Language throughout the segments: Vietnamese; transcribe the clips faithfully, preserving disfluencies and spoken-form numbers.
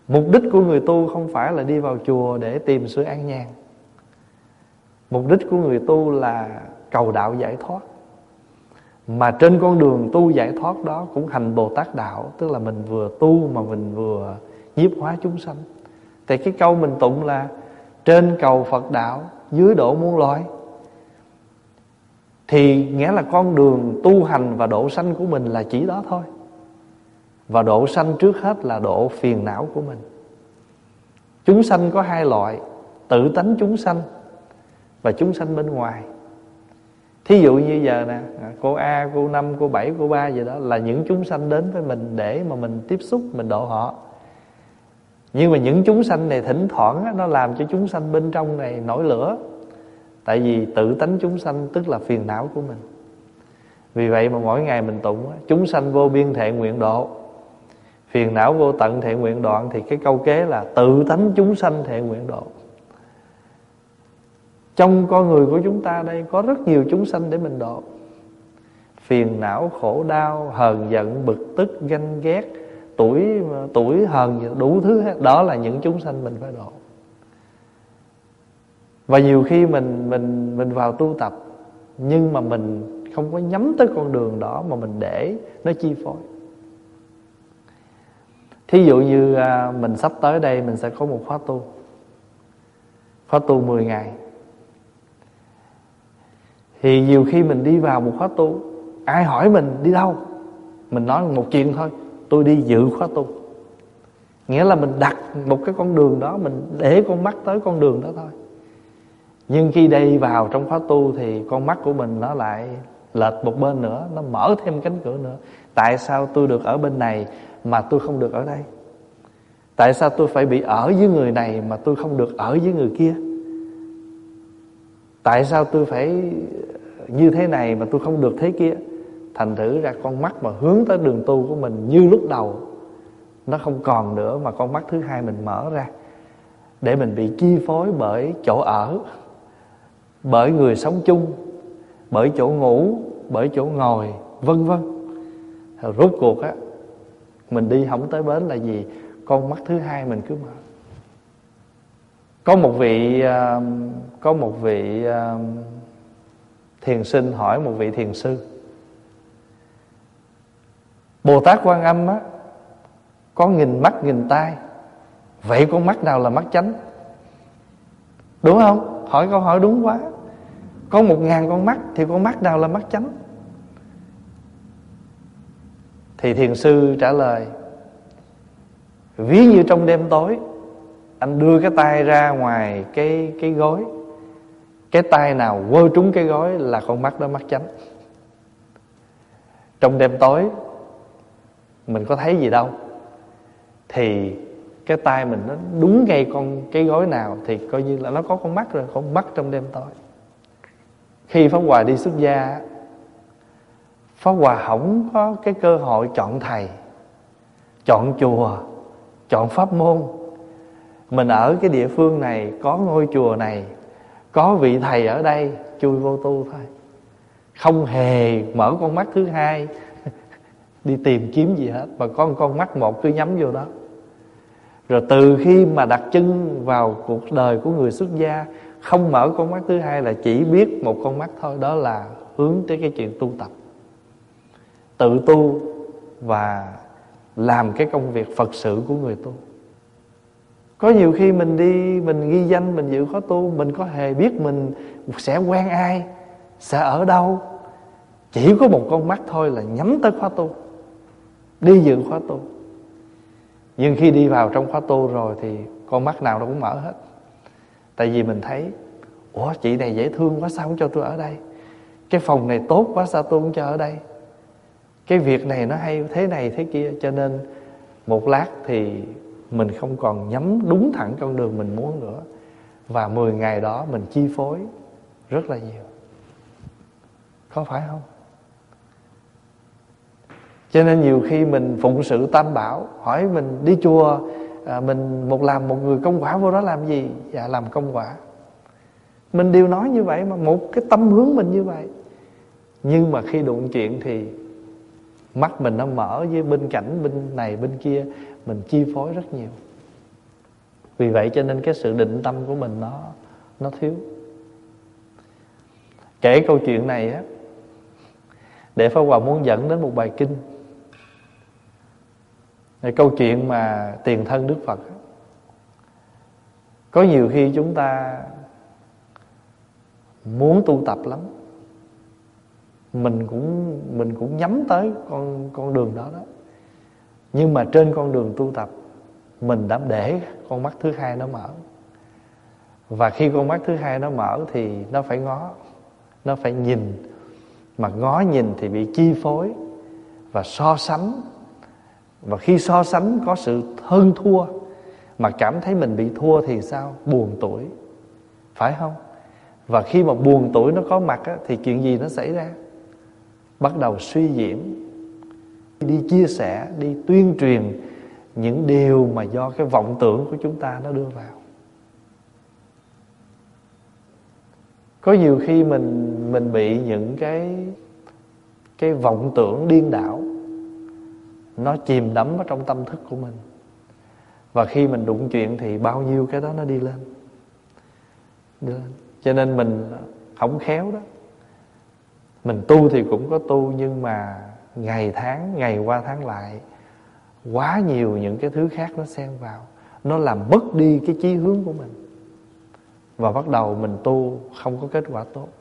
Mục đích của người tu không phải là đi vào chùa để tìm sự an nhàn. Mục đích của người tu là cầu đạo giải thoát. Mà trên con đường tu giải thoát đó cũng hành Bồ Tát đạo, tức là mình vừa tu mà mình vừa nhiếp hóa chúng sanh. Thì cái câu mình tụng là trên cầu Phật đạo, dưới độ muôn loài, thì nghĩa là con đường tu hành và độ sanh của mình là chỉ đó thôi. Và độ sanh trước hết là độ phiền não của mình. Chúng sanh có hai loại: tự tánh chúng sanh và chúng sanh bên ngoài. Thí dụ như giờ nè, cô A, cô Năm, cô Bảy, cô Ba gì đó là những chúng sanh đến với mình để mà mình tiếp xúc, mình độ họ. Nhưng mà những chúng sanh này thỉnh thoảng á, nó làm cho chúng sanh bên trong này nổi lửa. Tại vì tự tánh chúng sanh tức là phiền não của mình. Vì vậy mà mỗi ngày mình tụng á, chúng sanh vô biên thệ nguyện độ, phiền não vô tận thệ nguyện đoạn. Thì cái câu kế là tự tánh chúng sanh thệ nguyện độ. Trong con người của chúng ta đây có rất nhiều chúng sanh để mình độ. Phiền não, khổ đau, hờn giận, bực tức, ganh ghét, tuổi tuổi hờn, đủ thứ hết. Đó là những chúng sanh mình phải độ. Và nhiều khi mình mình mình vào tu tập, nhưng mà mình không có nhắm tới con đường đó, mà mình để nó chi phối. Thí dụ như à, mình sắp tới đây mình sẽ có một khóa tu, khóa tu mười ngày. Thì nhiều khi mình đi vào một khóa tu, ai hỏi mình đi đâu, mình nói một chuyện thôi: tôi đi dự khóa tu. Nghĩa là mình đặt một cái con đường đó, mình để con mắt tới con đường đó thôi. Nhưng khi đi vào trong khóa tu thì con mắt của mình nó lại lệch một bên nữa, nó mở thêm cánh cửa nữa. Tại sao tôi được ở bên này mà tôi không được ở đây? Tại sao tôi phải bị ở với người này mà tôi không được ở với người kia? Tại sao tôi phải như thế này mà tôi không được thế kia? Thành thử ra con mắt mà hướng tới đường tu của mình như lúc đầu nó không còn nữa, mà con mắt thứ hai mình mở ra để mình bị chi phối bởi chỗ ở, bởi người sống chung, bởi chỗ ngủ, bởi chỗ ngồi, vân vân. Rốt cuộc á, mình đi không tới bến là gì? Con mắt thứ hai mình cứ mở. Có một vị Có một vị thiền sinh hỏi một vị thiền sư: Bồ Tát Quan Âm á, có nghìn mắt nghìn tai, vậy con mắt nào là mắt chánh? Đúng không? Hỏi câu hỏi đúng quá. Có một ngàn con mắt thì con mắt nào là mắt chánh? Thì thiền sư trả lời: ví như trong đêm tối, anh đưa cái tay ra ngoài cái, cái gối, cái tay nào quơ trúng cái gối là con mắt đó mắt chánh. Trong đêm tối mình có thấy gì đâu, thì cái tay mình nó đúng ngay con cái gối nào thì coi như là nó có con mắt rồi, con mắt trong đêm tối. Khi Pháp Hòa đi xuất gia, Pháp Hòa không có cái cơ hội chọn thầy, chọn chùa, chọn pháp môn. Mình ở cái địa phương này, có ngôi chùa này, có vị thầy ở đây, chui vô tu thôi. Không hề mở con mắt thứ hai đi tìm kiếm gì hết, mà có một con mắt một cứ nhắm vô đó. Rồi từ khi mà đặt chân vào cuộc đời của người xuất gia, không mở con mắt thứ hai là chỉ biết một con mắt thôi, đó là hướng tới cái chuyện tu tập, tự tu và làm cái công việc Phật sự của người tu. Có nhiều khi mình đi, mình ghi danh, mình dự khóa tu, mình có hề biết mình sẽ quen ai, sẽ ở đâu. Chỉ có một con mắt thôi là nhắm tới khóa tu, đi dự khóa tu. Nhưng khi đi vào trong khóa tu rồi thì con mắt nào nó cũng mở hết. Tại vì mình thấy, ủa chị này dễ thương quá, sao không cho tôi ở đây? Cái phòng này tốt quá, sao tôi không cho ở đây? Cái việc này nó hay thế này thế kia. Cho nên một lát thì mình không còn nhắm đúng thẳng con đường mình muốn nữa. Và mười ngày đó mình chi phối rất là nhiều. Có phải không? Cho nên nhiều khi mình phụng sự Tam Bảo, hỏi mình đi chùa, à, mình một làm một người công quả vô đó làm gì? Dạ làm công quả. Mình đều nói như vậy mà, một cái tâm hướng mình như vậy. Nhưng mà khi đụng chuyện thì mắt mình nó mở, với bên cạnh bên này bên kia mình chi phối rất nhiều. Vì vậy cho nên cái sự định tâm của mình nó nó thiếu. Kể câu chuyện này á, để Pháp Hòa muốn dẫn đến một bài kinh. Cái câu chuyện mà tiền thân Đức Phật á. Có nhiều khi chúng ta muốn tu tập lắm, mình cũng mình cũng nhắm tới con con đường đó đó. Nhưng mà trên con đường tu tập, mình đã để con mắt thứ hai nó mở. Và khi con mắt thứ hai nó mở thì nó phải ngó, nó phải nhìn. Mà ngó nhìn thì bị chi phối và so sánh. Và khi so sánh có sự hơn thua, mà cảm thấy mình bị thua thì sao? Buồn tủi, phải không? Và khi mà buồn tủi nó có mặt á, thì chuyện gì nó xảy ra? Bắt đầu suy diễn, đi chia sẻ, đi tuyên truyền những điều mà do cái vọng tưởng của chúng ta nó đưa vào. Có nhiều khi mình mình bị những cái cái vọng tưởng điên đảo nó chìm đắm ở trong tâm thức của mình. Và khi mình đụng chuyện thì bao nhiêu cái đó nó đi lên, đi lên. Cho nên mình không khéo đó. Mình tu thì cũng có tu, nhưng mà ngày tháng, ngày qua tháng lại, quá nhiều những cái thứ khác nó xen vào, nó làm mất đi cái chí hướng của mình. Và bắt đầu mình tu không có kết quả tốt.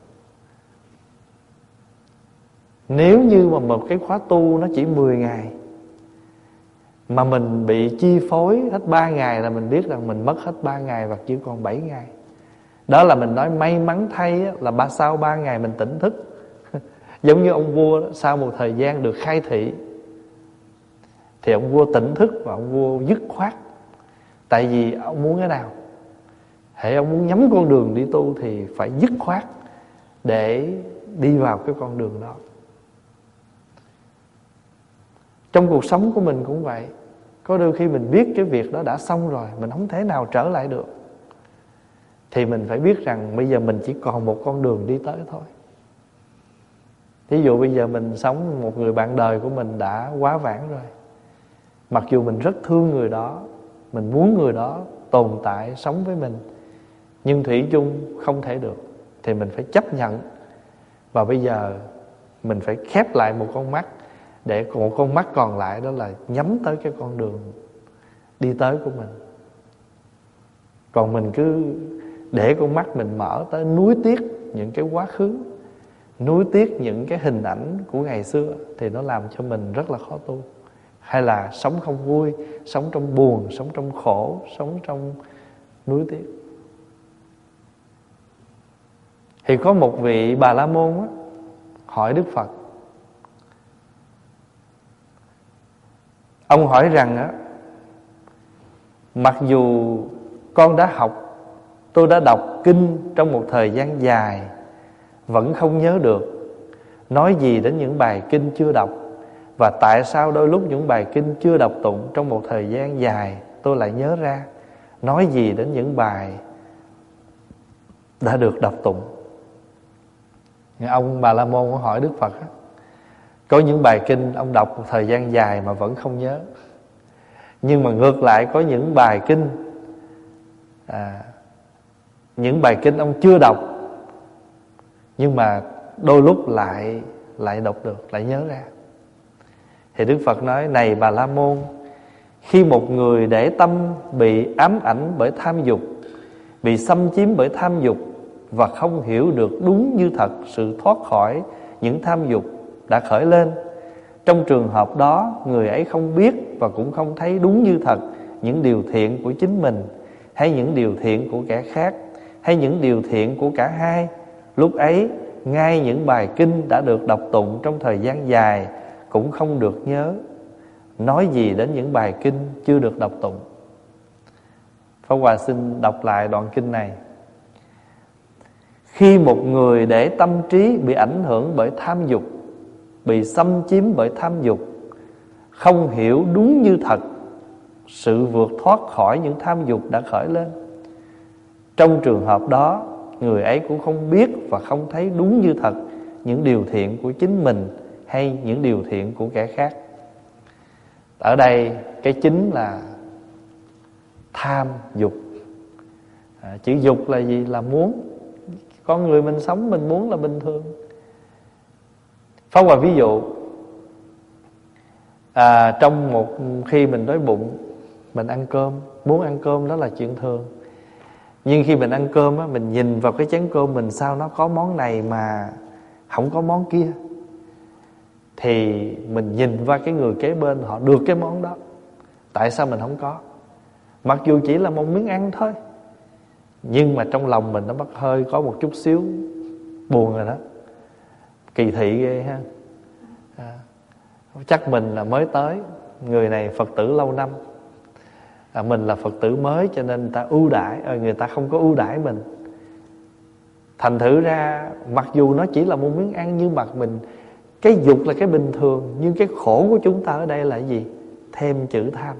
Nếu như mà một cái khóa tu nó chỉ mười ngày, mà mình bị chi phối hết ba ngày, là mình biết rằng mình mất hết ba ngày và chỉ còn bảy ngày. Đó là mình nói may mắn thay á, là ba sau ba ngày mình tỉnh thức. Giống như ông vua đó, sau một thời gian được khai thị thì ông vua tỉnh thức và ông vua dứt khoát. Tại vì ông muốn cái nào? Hễ ông muốn nhắm con đường đi tu thì phải dứt khoát để đi vào cái con đường đó. Trong cuộc sống của mình cũng vậy. Có đôi khi mình biết cái việc đó đã xong rồi, mình không thể nào trở lại được, thì mình phải biết rằng bây giờ mình chỉ còn một con đường đi tới thôi. Ví dụ bây giờ mình sống, một người bạn đời của mình đã quá vãng rồi. Mặc dù mình rất thương người đó, mình muốn người đó tồn tại, sống với mình, nhưng thủy chung không thể được. Thì mình phải chấp nhận. Và bây giờ mình phải khép lại một con mắt, để một con mắt còn lại đó là nhắm tới cái con đường đi tới của mình. Còn mình cứ để con mắt mình mở tới nuối tiếc những cái quá khứ, nuối tiếc những cái hình ảnh của ngày xưa, thì nó làm cho mình rất là khó tu. Hay là sống không vui, sống trong buồn, sống trong khổ, sống trong nuối tiếc. Thì có một vị Bà La Môn á, hỏi Đức Phật. Ông hỏi rằng á, mặc dù con đã học, tôi đã đọc kinh trong một thời gian dài, vẫn không nhớ được. Nói gì đến những bài kinh chưa đọc? Và tại sao đôi lúc những bài kinh chưa đọc tụng trong một thời gian dài tôi lại nhớ ra? Nói gì đến những bài đã được đọc tụng? Ông Bà La Môn hỏi Đức Phật, có những bài kinh ông đọc một thời gian dài mà vẫn không nhớ. Nhưng mà ngược lại có những bài kinh à, những bài kinh ông chưa đọc, nhưng mà đôi lúc lại lại đọc được, lại nhớ ra. Thì Đức Phật nói, này Bà La Môn, khi một người để tâm bị ám ảnh bởi tham dục, bị xâm chiếm bởi tham dục, và không hiểu được đúng như thật sự thoát khỏi những tham dục đã khởi lên, trong trường hợp đó, người ấy không biết và cũng không thấy đúng như thật những điều thiện của chính mình, hay những điều thiện của kẻ khác, hay những điều thiện của cả hai. Lúc ấy, ngay những bài kinh đã được đọc tụng trong thời gian dài cũng không được nhớ, nói gì đến những bài kinh chưa được đọc tụng. Pháp Hòa xin đọc lại đoạn kinh này. Khi một người để tâm trí bị ảnh hưởng bởi tham dục, bị xâm chiếm bởi tham dục, không hiểu đúng như thật sự vượt thoát khỏi những tham dục đã khởi lên, trong trường hợp đó, người ấy cũng không biết và không thấy đúng như thật những điều thiện của chính mình hay những điều thiện của kẻ khác. Ở đây cái chính là tham dục. à, Chữ dục là gì? Là muốn. Con người mình sống mình muốn là bình thường. Pháp Hòa ví dụ, à, trong một khi mình đói bụng, mình ăn cơm, muốn ăn cơm đó là chuyện thường. Nhưng khi mình ăn cơm á, mình nhìn vào cái chén cơm mình, sao nó có món này mà không có món kia, thì mình nhìn qua cái người kế bên, họ được cái món đó, tại sao mình không có? Mặc dù chỉ là một miếng ăn thôi, nhưng mà trong lòng mình nó bắt hơi có một chút xíu buồn rồi đó. Kỳ thị ghê ha. à, Chắc mình là mới tới, người này Phật tử lâu năm, à, mình là Phật tử mới, cho nên người ta ưu đãi, à, người ta không có ưu đãi mình. Thành thử ra mặc dù nó chỉ là một miếng ăn, nhưng mà mình, cái dục là cái bình thường, nhưng cái khổ của chúng ta ở đây là gì? Thêm chữ tham.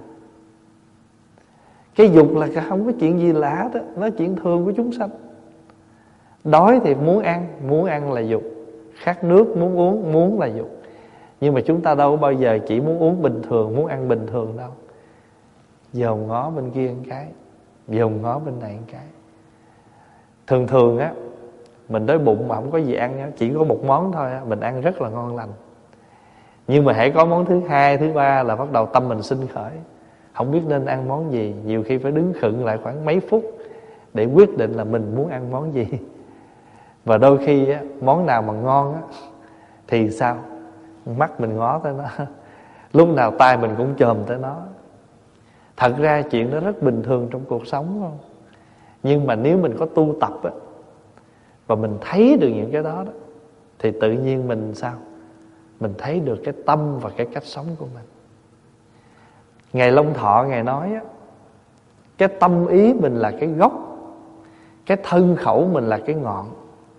Cái dục là không có chuyện gì lạ đó, nó chuyện thường của chúng sanh. Đói thì muốn ăn, muốn ăn là dục. Khát nước muốn uống, muốn là dục. Nhưng mà chúng ta đâu bao giờ chỉ muốn uống bình thường, muốn ăn bình thường đâu. Dòm ngó bên kia một cái, dòm ngó bên này một cái. Thường thường á, mình đói bụng mà không có gì ăn á, chỉ có một món thôi á, mình ăn rất là ngon lành. Nhưng mà hãy có món thứ hai, thứ ba là bắt đầu tâm mình sinh khởi, không biết nên ăn món gì. Nhiều khi phải đứng khựng lại khoảng mấy phút để quyết định là mình muốn ăn món gì. Và đôi khi á, món nào mà ngon á, thì sao? Mắt mình ngó tới nó, lúc nào tai mình cũng chồm tới nó. Thật ra chuyện đó rất bình thường trong cuộc sống không? Nhưng mà nếu mình có tu tập á, và mình thấy được những cái đó, đó thì tự nhiên mình sao? Mình thấy được cái tâm và cái cách sống của mình. Ngài Long Thọ Ngài nói á, cái tâm ý mình là cái gốc, cái thân khẩu mình là cái ngọn.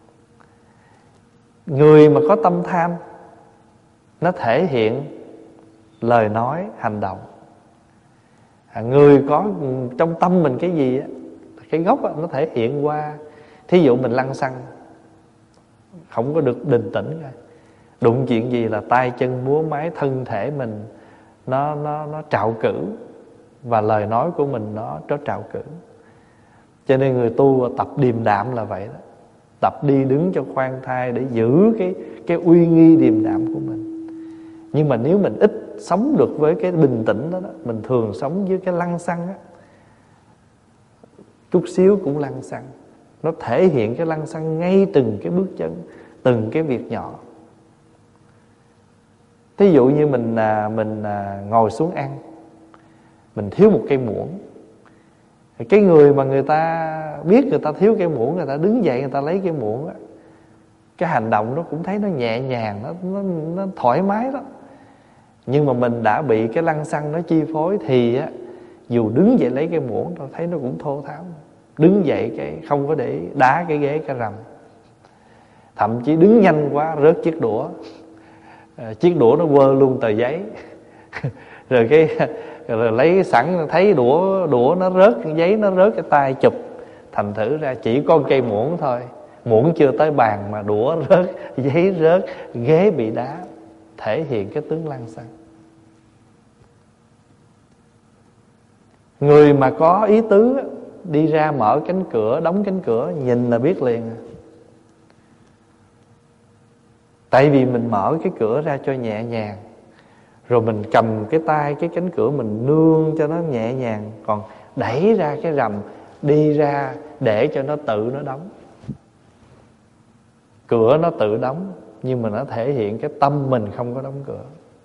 Người mà có tâm tham, nó thể hiện lời nói, hành động. à, Người có trong tâm mình cái gì á, cái gốc á, nó thể hiện qua. Thí dụ mình lăng xăng, không có được bình tĩnh rồi, đụng chuyện gì là tay chân múa máy, thân thể mình nó nó nó trạo cử, và lời nói của mình nó nó trạo cử. Cho nên người tu tập điềm đạm là vậy đó. Tập đi đứng cho khoan thai để giữ cái cái uy nghi điềm đạm của mình. Nhưng mà nếu mình ít sống được với cái bình tĩnh đó, đó mình thường sống với cái lăng xăng á, chút xíu cũng lăng xăng. Nó thể hiện cái lăng xăng ngay từng cái bước chân, từng cái việc nhỏ. Thí dụ như mình à, mình à, ngồi xuống ăn, mình thiếu một cây muỗng. Cái người mà người ta biết người ta thiếu cây muỗng, người ta đứng dậy người ta lấy cây muỗng á, cái hành động nó cũng thấy nó nhẹ nhàng, nó, nó, nó thoải mái đó. Nhưng mà mình đã bị cái lăng xăng nó chi phối, thì á, dù đứng dậy lấy cây muỗng, tôi thấy nó cũng thô tháo. Đứng dậy cái không có để đá cái ghế cái rầm, thậm chí đứng nhanh quá rớt chiếc đũa, à, chiếc đũa nó quơ luôn tờ giấy. Rồi cái rồi lấy sẵn, thấy đũa đũa nó rớt, giấy nó rớt, cái tay chụp. Thành thử ra chỉ có cây muỗng thôi, muỗng chưa tới bàn mà đũa rớt, giấy rớt, ghế bị đá, thể hiện cái tướng lăng xăng. Người mà có ý tứ đi ra mở cánh cửa, đóng cánh cửa, nhìn là biết liền. Tại vì mình mở cái cửa ra cho nhẹ nhàng, rồi mình cầm cái tay cái cánh cửa mình nương cho nó nhẹ nhàng, còn đẩy ra cái rầm, đi ra để cho nó tự nó đóng. Cửa nó tự đóng, nhưng mà nó thể hiện cái tâm mình không có đóng cửa.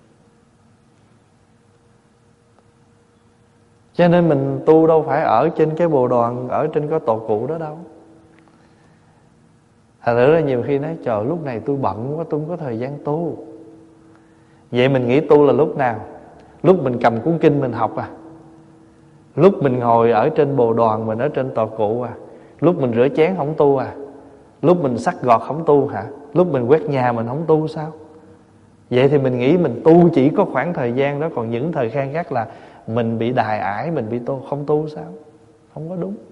Cho nên mình tu đâu phải ở trên cái bồ đoàn, ở trên cái tọa cụ đó đâu. Thành thử ra nhiều khi nói trời lúc này tôi bận quá, tôi không có thời gian tu. Vậy mình nghĩ tu là lúc nào? Lúc mình cầm cuốn kinh mình học à? Lúc mình ngồi ở trên bồ đoàn, mình ở trên tọa cụ à? Lúc mình rửa chén không tu à? Lúc mình xắt gọt không tu hả? Lúc mình quét nhà mình không tu sao? Vậy thì mình nghĩ mình tu chỉ có khoảng thời gian đó, còn những thời gian khác là mình bị đài ải, mình bị tu, không tu sao? Không có đúng.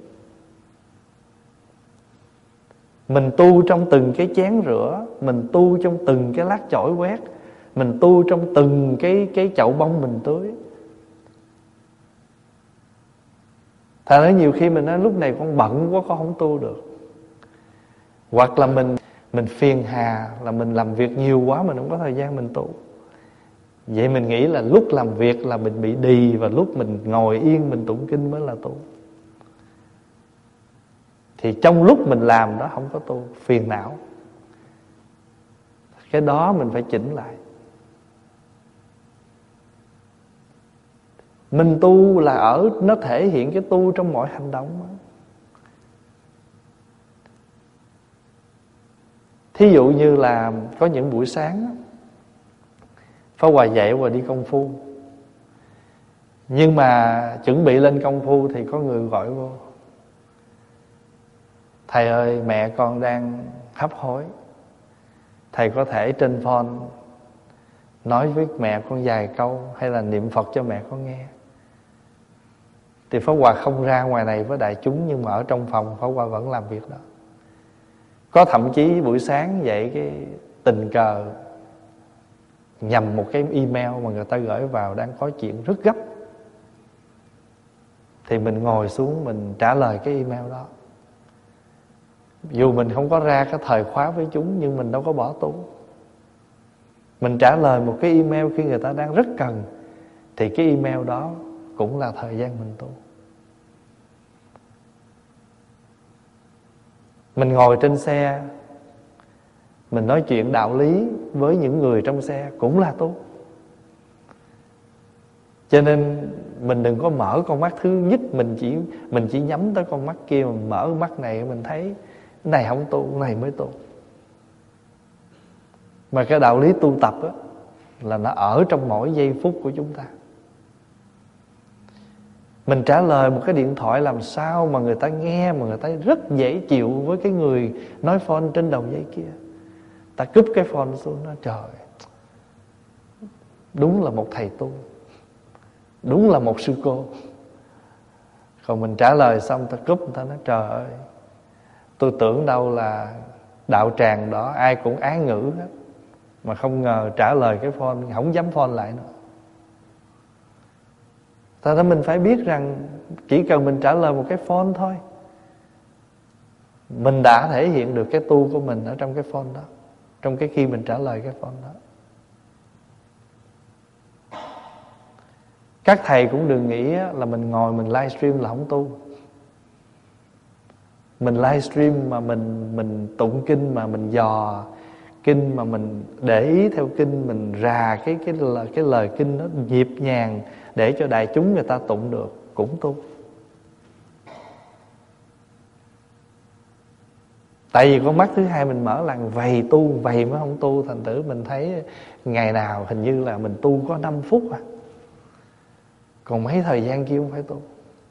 Mình tu trong từng cái chén rửa, mình tu trong từng cái lát chổi quét, mình tu trong từng cái, cái chậu bông mình tưới. Thật ra nhiều khi mình nói lúc này con bận quá, con không tu được. Hoặc là mình Mình phiền hà, là mình làm việc nhiều quá, mình không có thời gian mình tu. Vậy mình nghĩ là lúc làm việc là mình bị đì, và lúc mình ngồi yên mình tụng kinh mới là tu. Thì trong lúc mình làm đó không có tu, phiền não. Cái đó mình phải chỉnh lại. Mình tu là ở, nó thể hiện cái tu trong mọi hành động đó. Thí dụ như là có những buổi sáng Pháp Hòa dậy và đi công phu, nhưng mà chuẩn bị lên công phu thì có người gọi vô: thầy ơi, mẹ con đang hấp hối, thầy có thể trên phone nói với mẹ con vài câu, hay là niệm Phật cho mẹ con nghe. Thì Pháp Hòa không ra ngoài này với đại chúng, nhưng mà ở trong phòng Pháp Hòa vẫn làm việc đó. Có thậm chí buổi sáng dậy cái tình cờ nhầm một cái email mà người ta gửi vào đang có chuyện rất gấp, thì mình ngồi xuống mình trả lời cái email đó. Dù mình không có ra cái thời khóa với chúng, nhưng mình đâu có bỏ tu. Mình trả lời một cái email khi người ta đang rất cần, thì cái email đó cũng là thời gian mình tu. Mình ngồi trên xe, mình nói chuyện đạo lý với những người trong xe cũng là tu. Cho nên mình đừng có mở con mắt thứ nhất, mình chỉ mình chỉ nhắm tới con mắt kia, mình mở mắt này mình thấy cái này không tu, cái này mới tu. Mà cái đạo lý tu tập đó, là nó ở trong mỗi giây phút của chúng ta. Mình trả lời một cái điện thoại làm sao mà người ta nghe, mà người ta rất dễ chịu với cái người nói phone trên đầu dây kia. Ta cúp cái phone xuống, nó trời, đúng là một thầy tu, đúng là một sư cô. Còn mình trả lời xong ta cúp, người ta nói trời ơi, tôi tưởng đâu là đạo tràng đó ai cũng ái ngữ hết, mà không ngờ trả lời cái phone không dám phone lại nữa. Thật ra mình phải biết rằng chỉ cần mình trả lời một cái phone thôi, mình đã thể hiện được cái tu của mình ở trong cái phone đó, trong cái khi mình trả lời cái phone đó. Các thầy cũng đừng nghĩ là mình ngồi mình livestream là không tu. Mình livestream mà mình mình tụng kinh, mà mình dò kinh, mà mình để ý theo kinh, mình rà cái cái lời, cái lời kinh nó nhịp nhàng để cho đại chúng người ta tụng được, cũng tu. Tại vì con mắt thứ hai mình mở là vầy tu, vầy mới không tu. Thành thử mình thấy ngày nào hình như là mình tu có năm phút à, còn mấy thời gian kia không phải tu.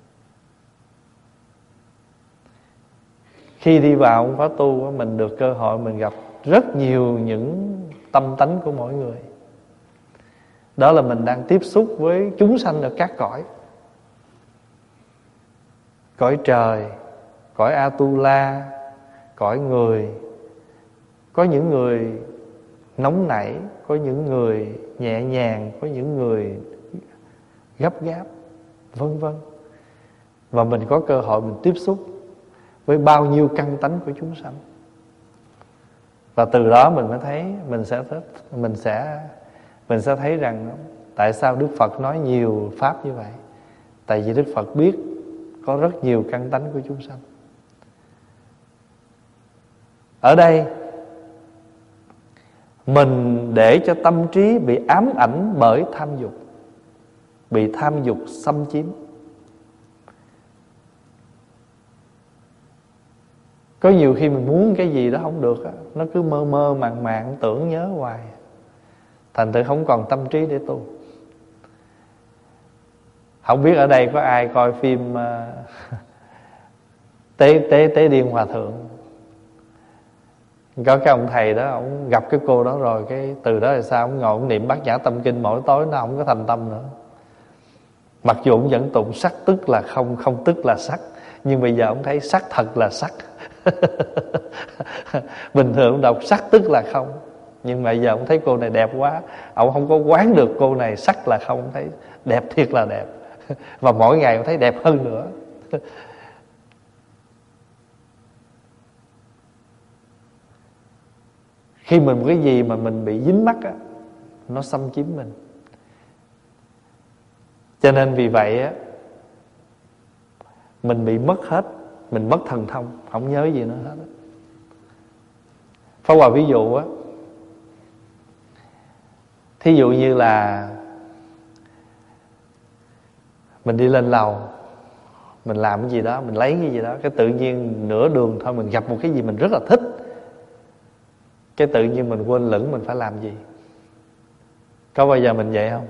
Khi đi vào ông khóa tu, mình được cơ hội mình gặp rất nhiều những tâm tánh của mỗi người. Đó là mình đang tiếp xúc với chúng sanh ở các cõi. Cõi trời, cõi Atula, cõi người. Có những người nóng nảy, có những người nhẹ nhàng, có những người gấp gáp, vân vân. Và mình có cơ hội mình tiếp xúc với bao nhiêu căn tánh của chúng sanh. Và từ đó mình mới thấy, mình sẽ mình sẽ mình sẽ thấy rằng tại sao Đức Phật nói nhiều pháp như vậy. Tại vì Đức Phật biết có rất nhiều căn tánh của chúng sanh. Ở đây mình để cho tâm trí bị ám ảnh bởi tham dục, bị tham dục xâm chiếm. Có nhiều khi mình muốn cái gì đó không được, nó cứ mơ mơ màng màng, tưởng nhớ hoài, thành thử không còn tâm trí để tu. Không biết ở đây có ai coi phim uh, Tế Tế Tế Điên Hòa Thượng. Có cái ông thầy đó, ông gặp cái cô đó rồi, cái từ đó là sao ông ngồi ông niệm Bát Nhã Tâm Kinh mỗi tối, nó không có thành tâm nữa. Mặc dù ông vẫn tụng sắc tức là không, không tức là sắc, nhưng bây giờ ông thấy sắc thật là sắc. Bình thường ông đọc sắc tức là không, nhưng mà giờ ông thấy cô này đẹp quá, ông không có quán được cô này sắc là không, ông thấy đẹp thiệt là đẹp. Và mỗi ngày ông thấy đẹp hơn nữa. Khi mình một cái gì mà mình bị dính mắc á, nó xâm chiếm mình. Cho nên vì vậy á, mình bị mất hết, mình mất thần thông, không nhớ gì nữa hết á. Pháp Hòa ví dụ á, thí dụ như là mình đi lên lầu, mình làm cái gì đó, mình lấy cái gì đó, cái tự nhiên nửa đường thôi mình gặp một cái gì mình rất là thích, cái tự nhiên mình quên lửng mình phải làm gì. Có bao giờ mình vậy không?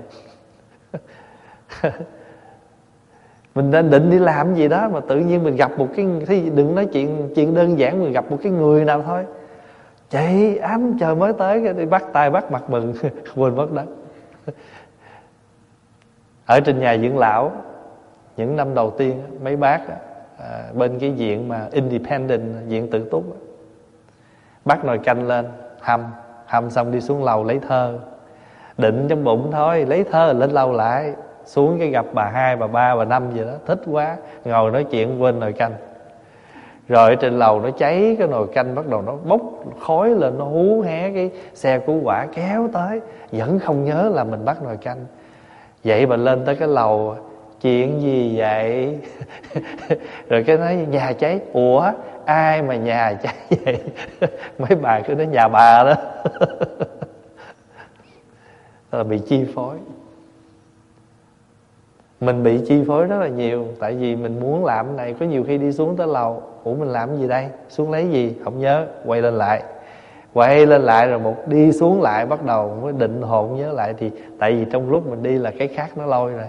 Mình đã định đi làm gì đó mà tự nhiên mình gặp một cái, thì đừng nói chuyện chuyện đơn giản, mình gặp một cái người nào thôi, chạy ám trời mới tới cái đi bắt tay bắt mặt mừng, quên mất đó. Ở trên nhà dưỡng lão những năm đầu tiên, mấy bác à, bên cái viện mà independent, viện tự túc, bắt nồi canh lên hầm, hầm xong đi xuống lầu lấy thơ, định trong bụng thôi, lấy thơ lên lầu lại, xuống cái gặp bà hai, bà ba, bà năm gì đó, thích quá, ngồi nói chuyện quên nồi canh. Rồi ở trên lầu nó cháy cái nồi canh, bắt đầu nó bốc khói lên, nó hú hé, cái xe cứu hỏa kéo tới, vẫn không nhớ là mình bắt nồi canh. Vậy mà lên tới cái lầu, chuyện gì vậy? Rồi cái nói nhà cháy. Ủa ai mà nhà cháy vậy? Mấy bà cứ nói nhà bà đó. Là bị chi phối. Mình bị chi phối rất là nhiều. Tại vì mình muốn làm cái này, có nhiều khi đi xuống tới lầu, ủa mình làm cái gì đây? Xuống lấy gì? Không nhớ. Quay lên lại, quay lên lại rồi một đi xuống lại, bắt đầu mới định hồn nhớ lại. Thì tại vì trong lúc mình đi là cái khác nó lôi rồi,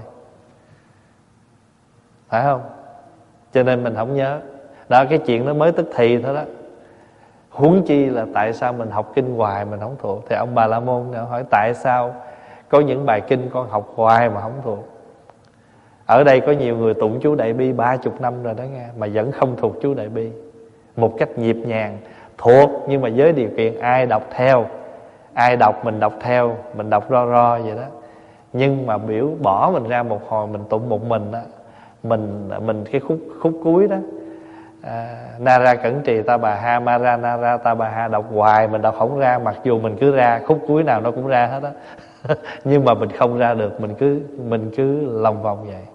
phải không? Cho nên mình không nhớ. Đó, cái chuyện nó mới tức thì thôi đó. Huống chi là tại sao mình học kinh hoài mình không thuộc. Thì ông Bà La Môn này hỏi tại sao có những bài kinh con học hoài mà không thuộc. Ở đây có nhiều người tụng chú Đại Bi ba chục năm rồi đó nghe, mà vẫn không thuộc chú Đại Bi một cách nhịp nhàng. Thuộc nhưng mà với điều kiện ai đọc theo, ai đọc mình đọc theo, mình đọc ro ro vậy đó. Nhưng mà biểu bỏ mình ra một hồi mình tụng một mình đó, mình mình cái khúc khúc cuối đó, à, Nara Cẩn Trì Ta Bà Ha, Mara Nara Ta Bà Ha, đọc hoài mình đọc không ra, mặc dù mình cứ ra khúc cuối nào nó cũng ra hết á. Nhưng mà mình không ra được, mình cứ mình cứ lòng vòng vậy.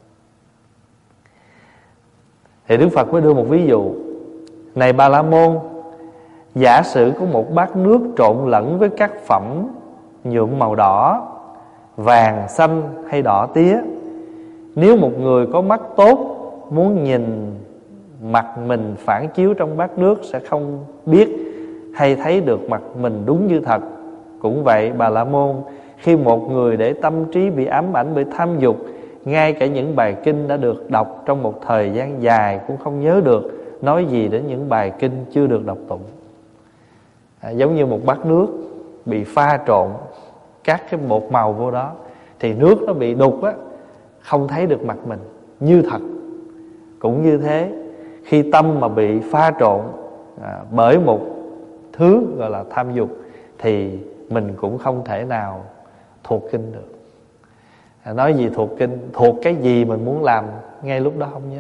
Thì Đức Phật mới đưa một ví dụ. Này Bà La Môn, giả sử có một bát nước trộn lẫn với các phẩm nhuộm màu đỏ, vàng, xanh hay đỏ tía. Nếu một người có mắt tốt muốn nhìn mặt mình phản chiếu trong bát nước, sẽ không biết hay thấy được mặt mình đúng như thật. Cũng vậy Bà La Môn, khi một người để tâm trí bị ám ảnh bởi tham dục, ngay cả những bài kinh đã được đọc trong một thời gian dài cũng không nhớ được, nói gì đến những bài kinh chưa được đọc tụng. À, giống như một bát nước bị pha trộn các cái bột màu vô đó, thì nước nó bị đục á, không thấy được mặt mình như thật. Cũng như thế, khi tâm mà bị pha trộn à, bởi một thứ gọi là tham dục, thì mình cũng không thể nào thuộc kinh được. à, Nói gì thuộc kinh, thuộc cái gì mình muốn làm ngay lúc đó không nhớ.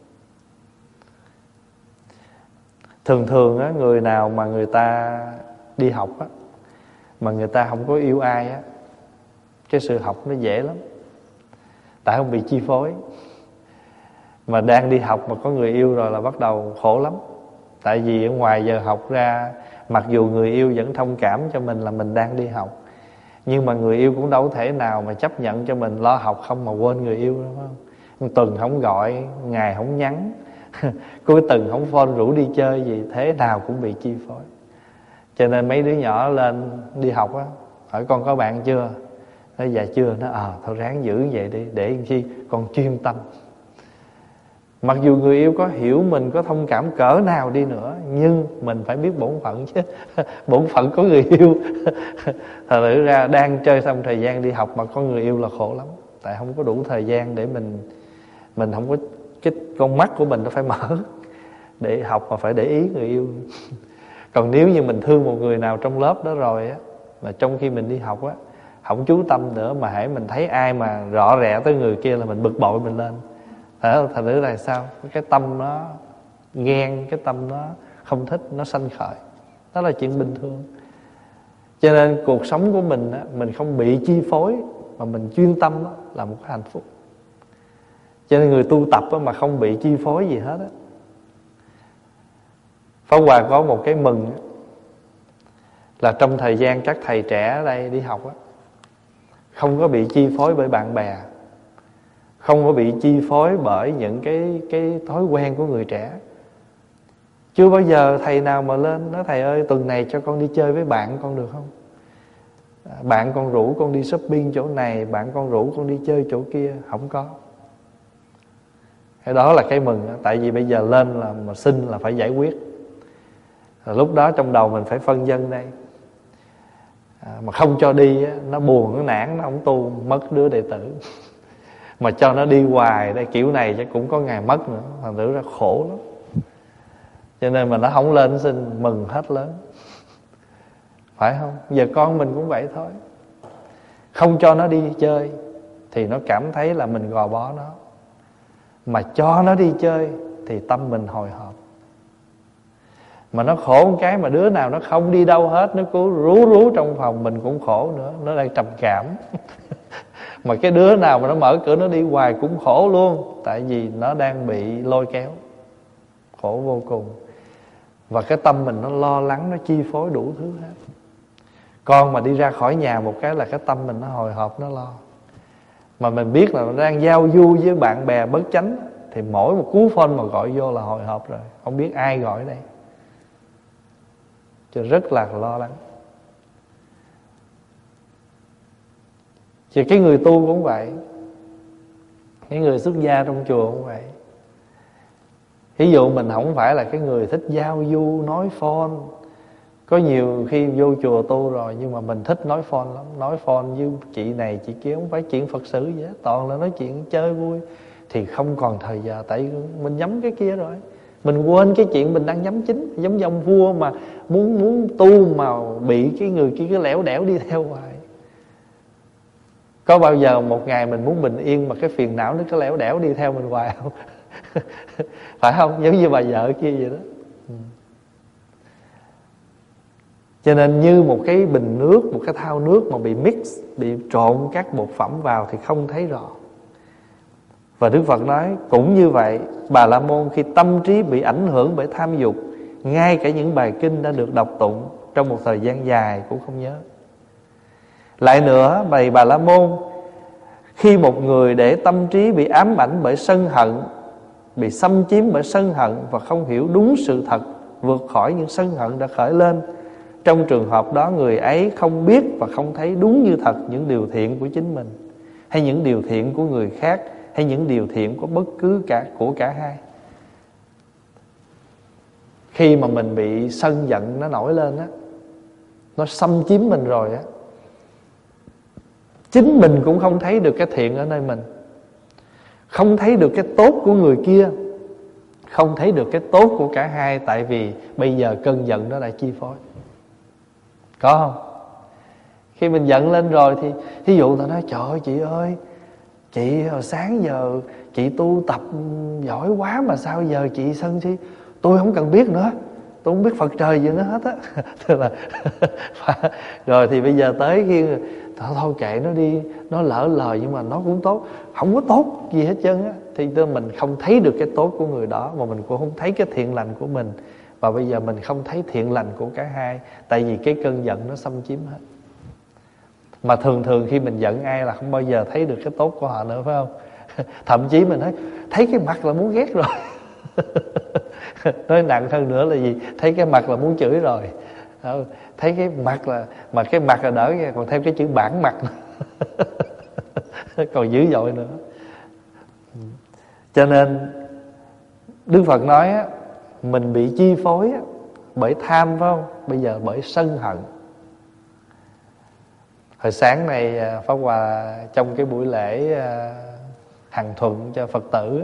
Thường thường á, người nào mà người ta đi học á, mà người ta không có yêu ai á, cái sự học nó dễ lắm. Tại không bị chi phối. Mà đang đi học mà có người yêu rồi là bắt đầu khổ lắm. Tại vì ở ngoài giờ học ra, mặc dù người yêu vẫn thông cảm cho mình là mình đang đi học, nhưng mà người yêu cũng đâu thể nào mà chấp nhận cho mình lo học không mà quên người yêu, đúng không? Một tuần không gọi, ngày không nhắn, cuối tuần không phone rủ đi chơi gì, thế nào cũng bị chi phối. Cho nên mấy đứa nhỏ lên đi học á, hỏi con có bạn chưa? Nói dạ chưa. Nó ờ à, thôi ráng giữ vậy đi, để chi con chuyên tâm. Mặc dù người yêu có hiểu mình, có thông cảm cỡ nào đi nữa, nhưng mình phải biết bổn phận chứ. Bổn phận có người yêu. Thật sự ra đang chơi xong thời gian đi học mà có người yêu là khổ lắm. Tại không có đủ thời gian để mình Mình không có, cái con mắt của mình nó phải mở để học mà phải để ý người yêu. Còn nếu như mình thương một người nào trong lớp đó rồi á, mà trong khi mình đi học á, không chú tâm nữa, mà hễ mình thấy ai mà rõ rẽ tới người kia là mình bực bội mình lên. Thành thử là sao? Cái tâm nó ghen, cái tâm nó không thích, nó sanh khởi. Đó là chuyện bình thường. Cho nên cuộc sống của mình á, mình không bị chi phối mà mình chuyên tâm á, là một cái hạnh phúc. Cho nên người tu tập á, mà không bị chi phối gì hết á. Pháp Hòa có một cái mừng á, là trong thời gian các thầy trẻ ở đây đi học á, không có bị chi phối bởi bạn bè, không có bị chi phối bởi những cái, cái thói quen của người trẻ. Chưa bao giờ thầy nào mà lên nói thầy ơi tuần này cho con đi chơi với bạn con được không? Bạn con rủ con đi shopping chỗ này, bạn con rủ con đi chơi chỗ kia. Không có. Cái đó là cái mừng. Tại vì bây giờ lên là mà xin là phải giải quyết. Lúc đó trong đầu mình phải phân vân đây. À, mà không cho đi á, nó buồn, nó nản, nó không tu, mất đứa đệ tử. Mà cho nó đi hoài đây kiểu này chắc cũng có ngày mất nữa. Thành thử ra khổ lắm. Cho nên mà nó không lên xin mừng hết lớn. Phải không? Giờ con mình cũng vậy thôi. Không cho nó đi chơi thì nó cảm thấy là mình gò bó nó. Mà cho nó đi chơi thì tâm mình hồi hộp. Mà nó khổ một cái mà đứa nào nó không đi đâu hết, nó cứ rú rú trong phòng, mình cũng khổ nữa. Nó đang trầm cảm. Mà cái đứa nào mà nó mở cửa nó đi hoài cũng khổ luôn. Tại vì nó đang bị lôi kéo. Khổ vô cùng. Và cái tâm mình nó lo lắng, nó chi phối đủ thứ hết. Con mà đi ra khỏi nhà một cái là cái tâm mình nó hồi hộp, nó lo. Mà mình biết là nó đang giao du với bạn bè bất chánh, thì mỗi một cú phone mà gọi vô là hồi hộp rồi. Không biết ai gọi đây. Cho rất là lo lắng. Thì cái người tu cũng vậy. Cái người xuất gia trong chùa cũng vậy. Ví dụ mình không phải là cái người thích giao du, nói phone. Có nhiều khi vô chùa tu rồi, nhưng mà mình thích nói phone lắm. Nói phone với chị này chị kia, không phải chuyện Phật sự gì hết, toàn là nói chuyện chơi vui. Thì không còn thời giờ. Tại mình nhắm cái kia rồi. Mình quên cái chuyện mình đang nhắm chính. Giống như ông vua mà muốn muốn tu mà bị cái người kia cứ lẻo đẻo đi theo hoài. Có bao giờ một ngày mình muốn bình yên mà cái phiền não nó cứ lẻo đẻo đi theo mình hoài không? Phải không? Giống như bà vợ kia vậy đó. Cho nên như một cái bình nước, một cái thau nước mà bị mix, bị trộn các bột phẩm vào thì không thấy rõ. Và Đức Phật nói cũng như vậy, Bà La Môn khi tâm trí bị ảnh hưởng bởi tham dục, ngay cả những bài kinh đã được đọc tụng trong một thời gian dài cũng không nhớ. Lại nữa, bày Bà La Môn, khi một người để tâm trí bị ám ảnh bởi sân hận, bị xâm chiếm bởi sân hận và không hiểu đúng sự thật, vượt khỏi những sân hận đã khởi lên, trong trường hợp đó người ấy không biết và không thấy đúng như thật những điều thiện của chính mình, hay những điều thiện của người khác, hay những điều thiện của bất cứ cả của cả hai. Khi mà mình bị sân giận nó nổi lên á, nó xâm chiếm mình rồi á, chính mình cũng không thấy được cái thiện ở nơi mình, không thấy được cái tốt của người kia, không thấy được cái tốt của cả hai. Tại vì bây giờ cơn giận nó đã chi phối. Có không? Khi mình giận lên rồi thì ví dụ ta nói trời ơi chị ơi, chị hồi sáng giờ chị tu tập giỏi quá mà sao giờ chị sân si? Tôi không cần biết nữa, tôi không biết Phật trời gì nữa hết á. là rồi thì bây giờ tới khi thôi, thôi kệ nó đi, nó lỡ lời nhưng mà nó cũng tốt, không có tốt gì hết trơn á. Thì mình không thấy được cái tốt của người đó, mà mình cũng không thấy cái thiện lành của mình. Và bây giờ mình không thấy thiện lành của cả hai, tại vì cái cơn giận nó xâm chiếm hết. Mà thường thường khi mình giận ai là không bao giờ thấy được cái tốt của họ nữa, phải không? Thậm chí mình thấy thấy cái mặt là muốn ghét rồi. Nói nặng hơn nữa là gì? Thấy cái mặt là muốn chửi rồi. Thấy cái mặt là, mà cái mặt là đỡ nha, còn thêm cái chữ bản mặt còn dữ dội nữa. Cho nên Đức Phật nói á, mình bị chi phối á, bởi tham, phải không? Bây giờ bởi sân hận. Hồi sáng này Pháp Hòa trong cái buổi lễ hằng thuận cho Phật tử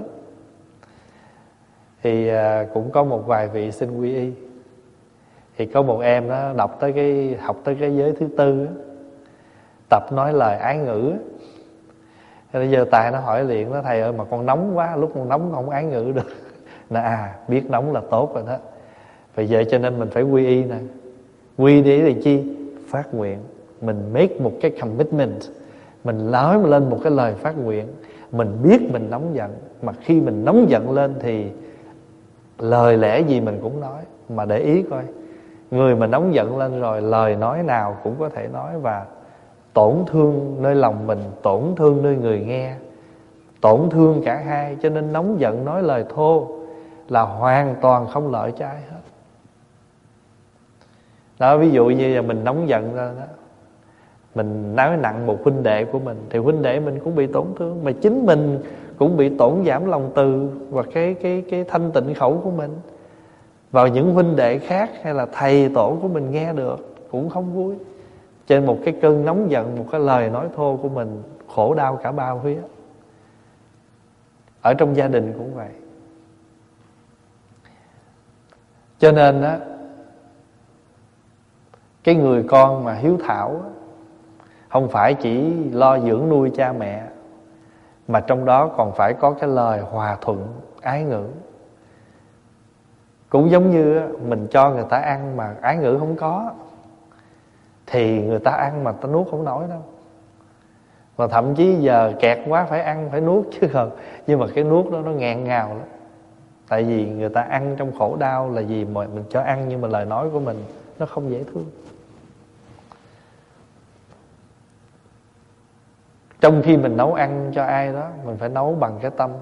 thì cũng có một vài vị xin quy y. Thì có một em nó đọc tới cái học tới cái giới thứ tư á, tập nói lời ái ngữ á. Bây giờ tài nó hỏi liền đó: thầy ơi mà con nóng quá, lúc con nóng con không ái ngữ được. Nó à, biết nóng là tốt rồi đó. Bây giờ cho nên mình phải quy y nè. Quy để là chi? Phát nguyện. Mình make một cái commitment, mình nói lên một cái lời phát nguyện. Mình biết mình nóng giận, mà khi mình nóng giận lên thì lời lẽ gì mình cũng nói. Mà để ý coi, người mà nóng giận lên rồi lời nói nào cũng có thể nói, và tổn thương nơi lòng mình, tổn thương nơi người nghe, tổn thương cả hai. Cho nên nóng giận nói lời thô là hoàn toàn không lợi cho ai hết. Đó, ví dụ như là mình nóng giận ra đó, mình nói nặng một huynh đệ của mình, thì huynh đệ mình cũng bị tổn thương, mà chính mình cũng bị tổn giảm lòng từ và cái cái cái thanh tịnh khẩu của mình vào những huynh đệ khác hay là thầy tổ của mình nghe được cũng không vui. Trên một cái cơn nóng giận, một cái lời nói thô của mình khổ đau cả ba phía. Ở trong gia đình cũng vậy. Cho nên á, cái người con mà hiếu thảo không phải chỉ lo dưỡng nuôi cha mẹ, mà trong đó còn phải có cái lời hòa thuận, ái ngữ. Cũng giống như mình cho người ta ăn mà ái ngữ không có, thì người ta ăn mà ta nuốt không nổi đâu. Và thậm chí giờ kẹt quá phải ăn, phải nuốt chứ không. Nhưng mà cái nuốt đó nó nghẹn ngào lắm. Tại vì người ta ăn trong khổ đau là gì mà mình cho ăn, nhưng mà lời nói của mình nó không dễ thương. Trong khi mình nấu ăn cho ai đó, mình phải nấu bằng cái tâm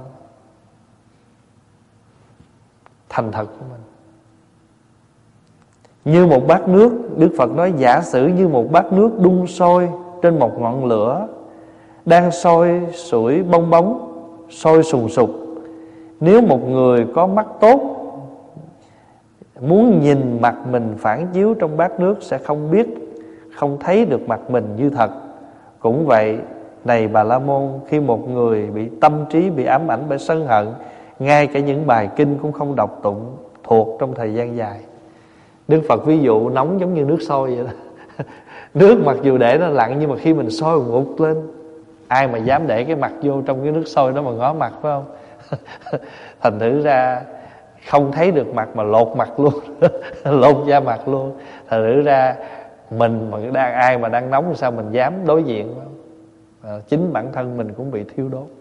thành thật của mình. Như một bát nước, Đức Phật nói giả sử như một bát nước đun sôi trên một ngọn lửa đang sôi sủi bong bóng, sôi sùng sục. Nếu một người có mắt tốt muốn nhìn mặt mình phản chiếu trong bát nước, sẽ không biết, không thấy được mặt mình như thật. Cũng vậy, này Bà La Môn, khi một người bị tâm trí bị ám ảnh bởi sân hận, ngay cả những bài kinh cũng không đọc tụng thuộc trong thời gian dài. Đức Phật ví dụ nóng giống như nước sôi vậy đó. Nước mặc dù để nó lặng, nhưng mà khi mình sôi ngụt lên, ai mà dám để cái mặt vô trong cái nước sôi đó mà ngó mặt, phải không? Thành thử ra không thấy được mặt mà lột mặt luôn. Lột da mặt luôn. Thành thử ra mình mà đang ai mà đang nóng, sao mình dám đối diện, phải không? À, chính bản thân mình cũng bị thiêu đốt.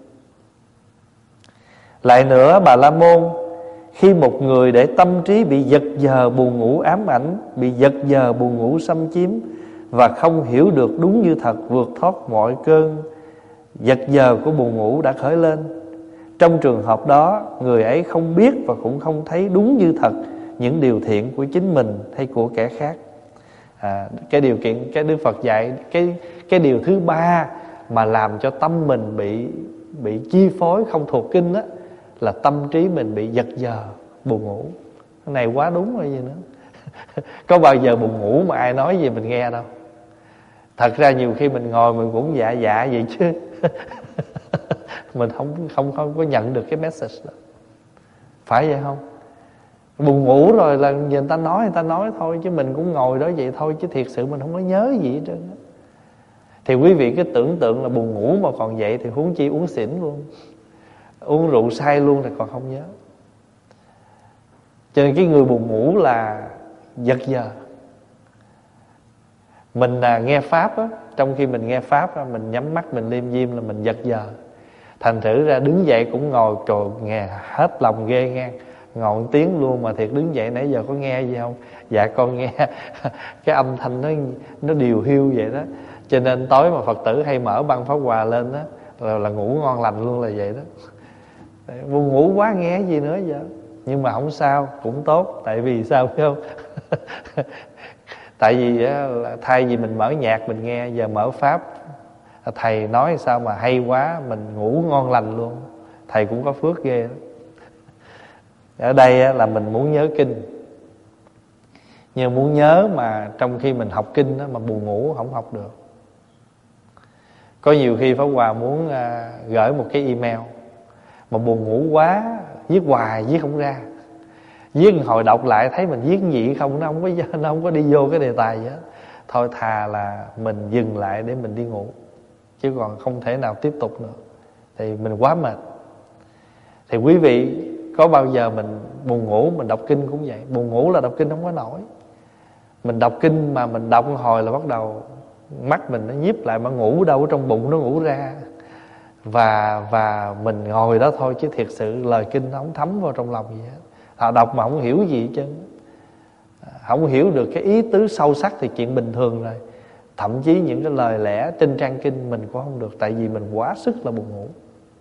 Lại nữa, Bà La Môn, khi một người để tâm trí bị giật giờ buồn ngủ ám ảnh, bị giật giờ buồn ngủ xâm chiếm, và không hiểu được đúng như thật, vượt thoát mọi cơn giật giờ của buồn ngủ đã khởi lên. Trong trường hợp đó, người ấy không biết và cũng không thấy đúng như thật những điều thiện của chính mình hay của kẻ khác. À, cái điều kiện, cái Đức Phật dạy, cái cái điều thứ ba mà làm cho tâm mình bị bị chi phối không thuộc kinh đó, là tâm trí mình bị giật giờ buồn ngủ. Cái này quá đúng rồi gì nữa. Có bao giờ buồn ngủ mà ai nói gì mình nghe đâu. Thật ra nhiều khi mình ngồi mình cũng dạ dạ vậy chứ. Mình không không không có nhận được cái message đó. Phải vậy không? Buồn ngủ rồi là người ta nói người ta nói thôi, chứ mình cũng ngồi đó vậy thôi, chứ thiệt sự mình không có nhớ gì hết trơn. Thì quý vị cứ tưởng tượng là buồn ngủ mà còn vậy thì huống chi uống xỉn luôn, uống rượu say luôn thì còn không nhớ. Cho nên cái người buồn ngủ là giật giờ. Mình là nghe Pháp á, trong khi mình nghe Pháp á, mình nhắm mắt mình liêm diêm là mình giật giờ. Thành thử ra đứng dậy cũng ngồi trời nghe hết lòng ghê nghe. Ngồi một tiếng luôn mà thiệt đứng dậy nãy giờ có nghe gì không? Dạ con nghe. Cái âm thanh nó nó điều hiu vậy đó. Cho nên tối mà Phật tử hay mở băng Pháp Hòa lên đó là, là ngủ ngon lành luôn là vậy đó. Buồn ngủ quá nghe gì nữa vậy. Nhưng mà không sao, cũng tốt. Tại vì sao biết không? Tại vì á, thay vì mình mở nhạc mình nghe, giờ mở Pháp, thầy nói sao mà hay quá, mình ngủ ngon lành luôn. Thầy cũng có phước ghê đó. Ở đây á, là mình muốn nhớ kinh, nhưng muốn nhớ mà trong khi mình học kinh á, mà buồn ngủ không học được. Có nhiều khi Pháp Hòa muốn à, gửi một cái email mà buồn ngủ quá, viết hoài viết không ra. Viết hồi đọc lại thấy mình viết gì không, nó không có nó không có đi vô cái đề tài gì hết. Thôi thà là mình dừng lại để mình đi ngủ, chứ còn không thể nào tiếp tục nữa. thì mình quá mệt. Thì quý vị có bao giờ mình buồn ngủ mình đọc kinh cũng vậy. Buồn ngủ là đọc kinh không có nổi. Mình đọc kinh mà mình đọc một hồi là bắt đầu mắt mình nó nhíp lại, mà ngủ đâu ở trong bụng nó ngủ ra. Và và mình ngồi đó thôi, chứ thiệt sự lời kinh nó không thấm vào trong lòng gì hết. Họ đọc mà không hiểu gì hết trơn, không hiểu được cái ý tứ sâu sắc thì chuyện bình thường rồi. Thậm chí những cái lời lẽ trên trang kinh mình cũng không được, tại vì mình quá sức là buồn ngủ.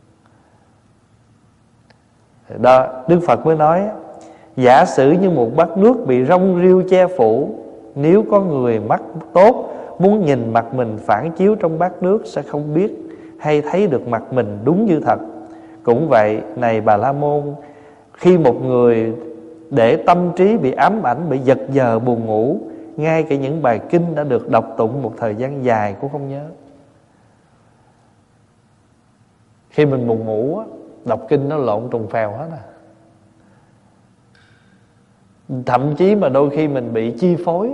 Đó, Đức Phật mới nói: giả sử như một bát nước bị rong rêu che phủ, nếu có người mắt tốt muốn nhìn mặt mình phản chiếu trong bát nước sẽ không biết hay thấy được mặt mình đúng như thật. Cũng vậy, này Bà La Môn, khi một người để tâm trí bị ám ảnh, bị giật giờ buồn ngủ, ngay cả những bài kinh đã được đọc tụng một thời gian dài cũng không nhớ. Khi mình buồn ngủ, đọc kinh nó lộn trùng phèo hết à. Thậm chí mà đôi khi mình bị chi phối.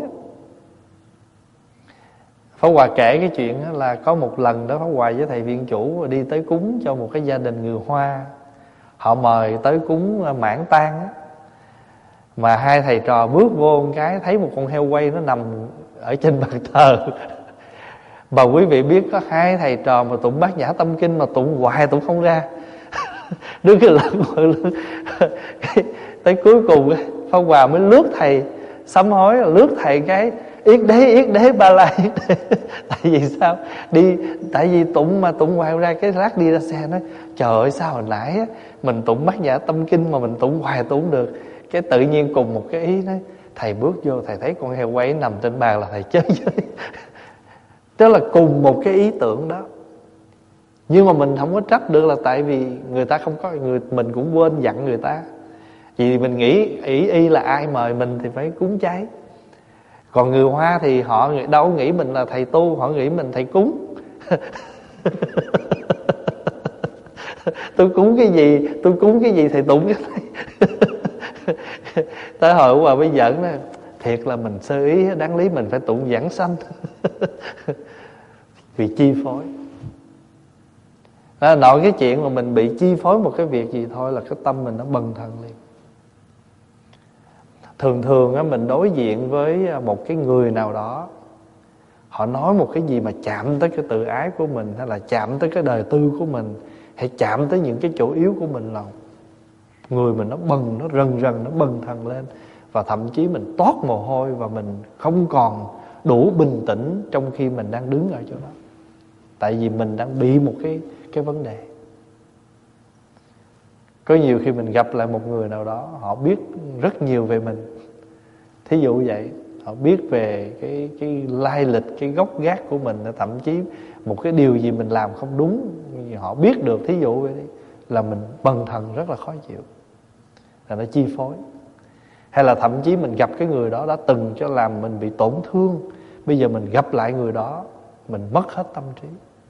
Pháp Hòa kể cái chuyện là có một lần đó Pháp Hòa với thầy viện chủ đi tới cúng cho một cái gia đình người Hoa. Họ mời tới cúng mãn tang á. Mà hai thầy trò bước vô một cái thấy một con heo quay nó nằm ở trên bàn thờ. Mà quý vị biết có hai thầy trò mà tụng Bát Nhã Tâm Kinh mà tụng hoài tụng không ra. Đứng cái lần lần tới cuối cùng Pháp Hòa mới lướt thầy sám hối, lướt thầy cái yết đế yết đế ba la yết đế. Tại vì sao đi tại vì tụng mà tụng hoài ra, cái lát đi ra xe nói trời ơi sao hồi nãy á, mình tụng Bát Nhã Tâm Kinh mà mình tụng hoài tụng được. Cái tự nhiên cùng một cái ý nói thầy bước vô thầy thấy con heo quay nằm trên bàn là thầy chơi với. Đó là cùng một cái ý tưởng đó. Nhưng mà mình không có trách được, là tại vì người ta không có, người mình cũng quên dặn người ta. Vì mình nghĩ ý y là ai mời mình thì phải cúng cháy. Còn người Hoa thì họ đâu nghĩ mình là thầy tu, họ nghĩ mình thầy cúng. Tôi cúng cái gì, tôi cúng cái gì thầy tụng cái này. Tới hồi qua mới giỡn đó, thiệt là mình sơ ý, đáng lý mình phải tụng giảng sanh. Vì chi phối. Đó, nội cái chuyện mà mình bị chi phối một cái việc gì thôi là cái tâm mình nó bần thần liền. Thường thường á, mình đối diện với một cái người nào đó, họ nói một cái gì mà chạm tới cái tự ái của mình, hay là chạm tới cái đời tư của mình, hay chạm tới những cái chỗ yếu của mình, là người mình nó bần, nó rần rần, nó bần thần lên. Và thậm chí mình toát mồ hôi, và mình không còn đủ bình tĩnh trong khi mình đang đứng ở chỗ đó. Tại vì mình đang bị một cái, cái vấn đề. Có nhiều khi mình gặp lại một người nào đó, họ biết rất nhiều về mình. Thí dụ vậy, họ biết về cái, cái lai lịch, cái gốc gác của mình. Thậm chí một cái điều gì mình làm không đúng, họ biết được, thí dụ vậy đi, là mình bần thần rất là khó chịu, là nó chi phối. Hay là thậm chí mình gặp cái người đó đã từng cho làm mình bị tổn thương, bây giờ mình gặp lại người đó, mình mất hết tâm trí.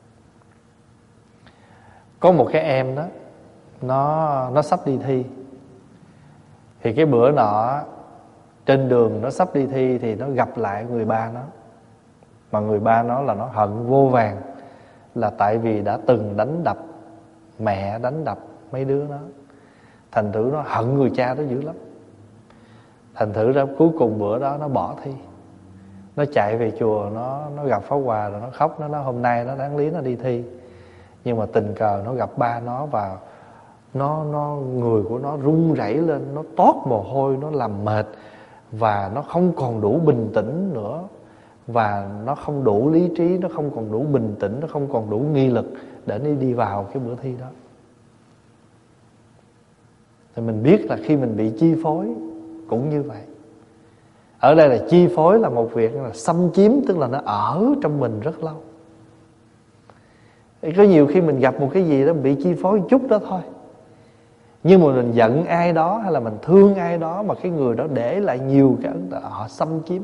Có một cái em đó, Nó, nó sắp đi thi. Thì cái bữa nọ trên đường nó sắp đi thi, thì nó gặp lại người ba nó. Mà người ba nó là nó hận vô vàn, là tại vì đã từng đánh đập mẹ, đánh đập mấy đứa nó. Thành thử nó hận người cha đó dữ lắm. Thành thử ra cuối cùng bữa đó nó bỏ thi. Nó chạy về chùa, Nó, nó gặp Pháp Hòa rồi nó khóc. Nó nói hôm nay nó đáng lý nó đi thi, nhưng mà tình cờ nó gặp ba nó, và Nó, nó người của nó run rẩy lên, nó toát mồ hôi, nó làm mệt, và nó không còn đủ bình tĩnh nữa, và nó không đủ lý trí, nó không còn đủ bình tĩnh, nó không còn đủ nghi lực để nó đi vào cái bữa thi đó. Thì mình biết là khi mình bị chi phối cũng như vậy. Ở đây là chi phối là một việc là xâm chiếm, tức là nó ở trong mình rất lâu. Có nhiều khi mình gặp một cái gì đó bị chi phối một chút đó thôi, nhưng mà mình giận ai đó hay là mình thương ai đó, mà cái người đó để lại nhiều cái ấn tượng, họ xâm chiếm.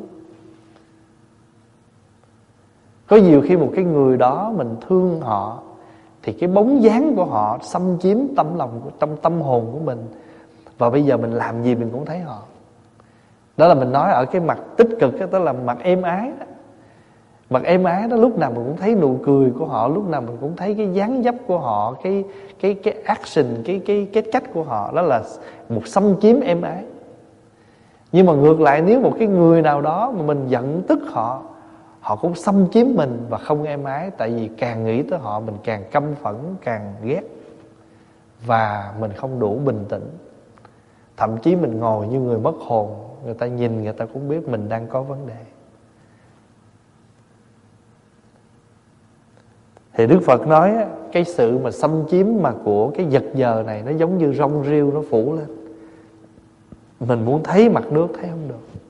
Có nhiều khi một cái người đó mình thương họ, thì cái bóng dáng của họ xâm chiếm tâm lòng, trong tâm hồn của mình, và bây giờ mình làm gì mình cũng thấy họ. Đó là mình nói ở cái mặt tích cực, đó là mặt êm ái đó. Mặt êm ái đó, lúc nào mình cũng thấy nụ cười của họ, lúc nào mình cũng thấy cái dáng dấp của họ, cái cái cái action, cái cái cái cách của họ, đó là một xâm chiếm êm ái. Nhưng mà ngược lại, nếu một cái người nào đó mà mình giận tức họ, họ cũng xâm chiếm mình và không êm ái. Tại vì càng nghĩ tới họ mình càng căm phẫn, càng ghét, và mình không đủ bình tĩnh. Thậm chí mình ngồi như người mất hồn, người ta nhìn người ta cũng biết mình đang có vấn đề. Thì Đức Phật nói cái sự mà xâm chiếm mà của cái vật giờ này, nó giống như rong rêu nó phủ lên. Mình muốn thấy mặt nước thấy không được.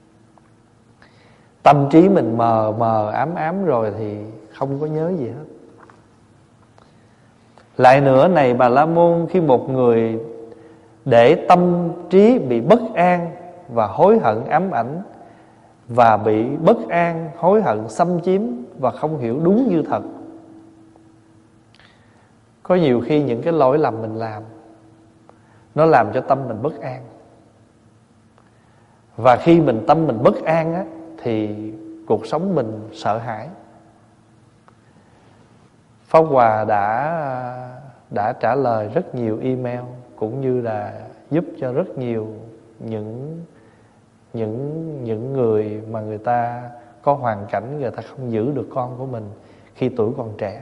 Tâm trí mình mờ mờ ám ám rồi thì không có nhớ gì hết. Lại nữa này Bà La Môn, khi một người để tâm trí bị bất an và hối hận ám ảnh, và bị bất an, hối hận xâm chiếm và không hiểu đúng như thật. Có nhiều khi những cái lỗi lầm mình làm, nó làm cho tâm mình bất an. Và khi mình tâm mình bất an á, thì cuộc sống mình sợ hãi. Pháp Hòa đã đã trả lời rất nhiều email, cũng như là giúp cho rất nhiều những những những người mà người ta có hoàn cảnh người ta không giữ được con của mình khi tuổi còn trẻ.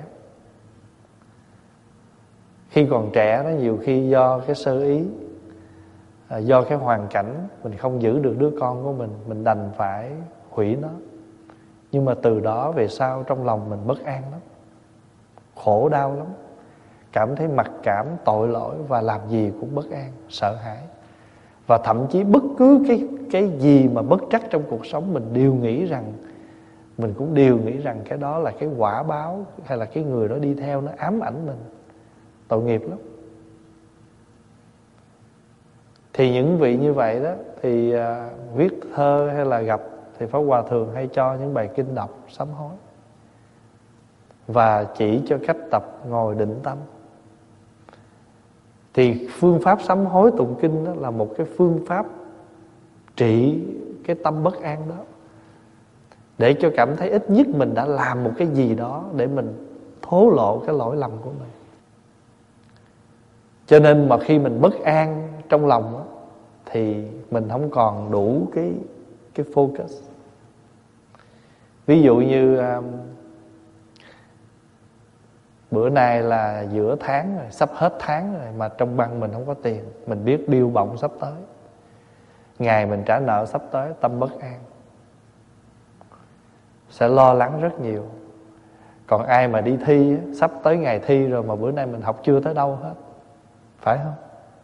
Khi còn trẻ đó, nhiều khi do cái sơ ý, do cái hoàn cảnh mình không giữ được đứa con của mình, mình đành phải hủy nó. Nhưng mà từ đó về sau trong lòng mình bất an lắm, khổ đau lắm, cảm thấy mặc cảm, tội lỗi và làm gì cũng bất an, sợ hãi. Và thậm chí bất cứ cái cái gì mà bất trắc trong cuộc sống, mình đều nghĩ rằng mình cũng đều nghĩ rằng cái đó là cái quả báo, hay là cái người đó đi theo nó ám ảnh mình. Tội nghiệp lắm. Thì những vị như vậy đó thì à, viết thơ hay là gặp thì Pháp Hòa thường hay cho những bài kinh đọc sám hối, và chỉ cho cách tập ngồi định tâm. Thì phương pháp sám hối tụng kinh đó là một cái phương pháp trị cái tâm bất an đó, để cho cảm thấy ít nhất mình đã làm một cái gì đó để mình thố lộ cái lỗi lầm của mình. Cho nên mà khi mình bất an trong lòng đó, thì mình không còn đủ cái cái focus. Ví dụ như um, bữa nay là giữa tháng rồi, sắp hết tháng rồi, mà trong băng mình không có tiền, mình biết bill bổng sắp tới, ngày mình trả nợ sắp tới, tâm bất an, sẽ lo lắng rất nhiều. Còn ai mà đi thi, sắp tới ngày thi rồi mà bữa nay mình học chưa tới đâu hết, phải không?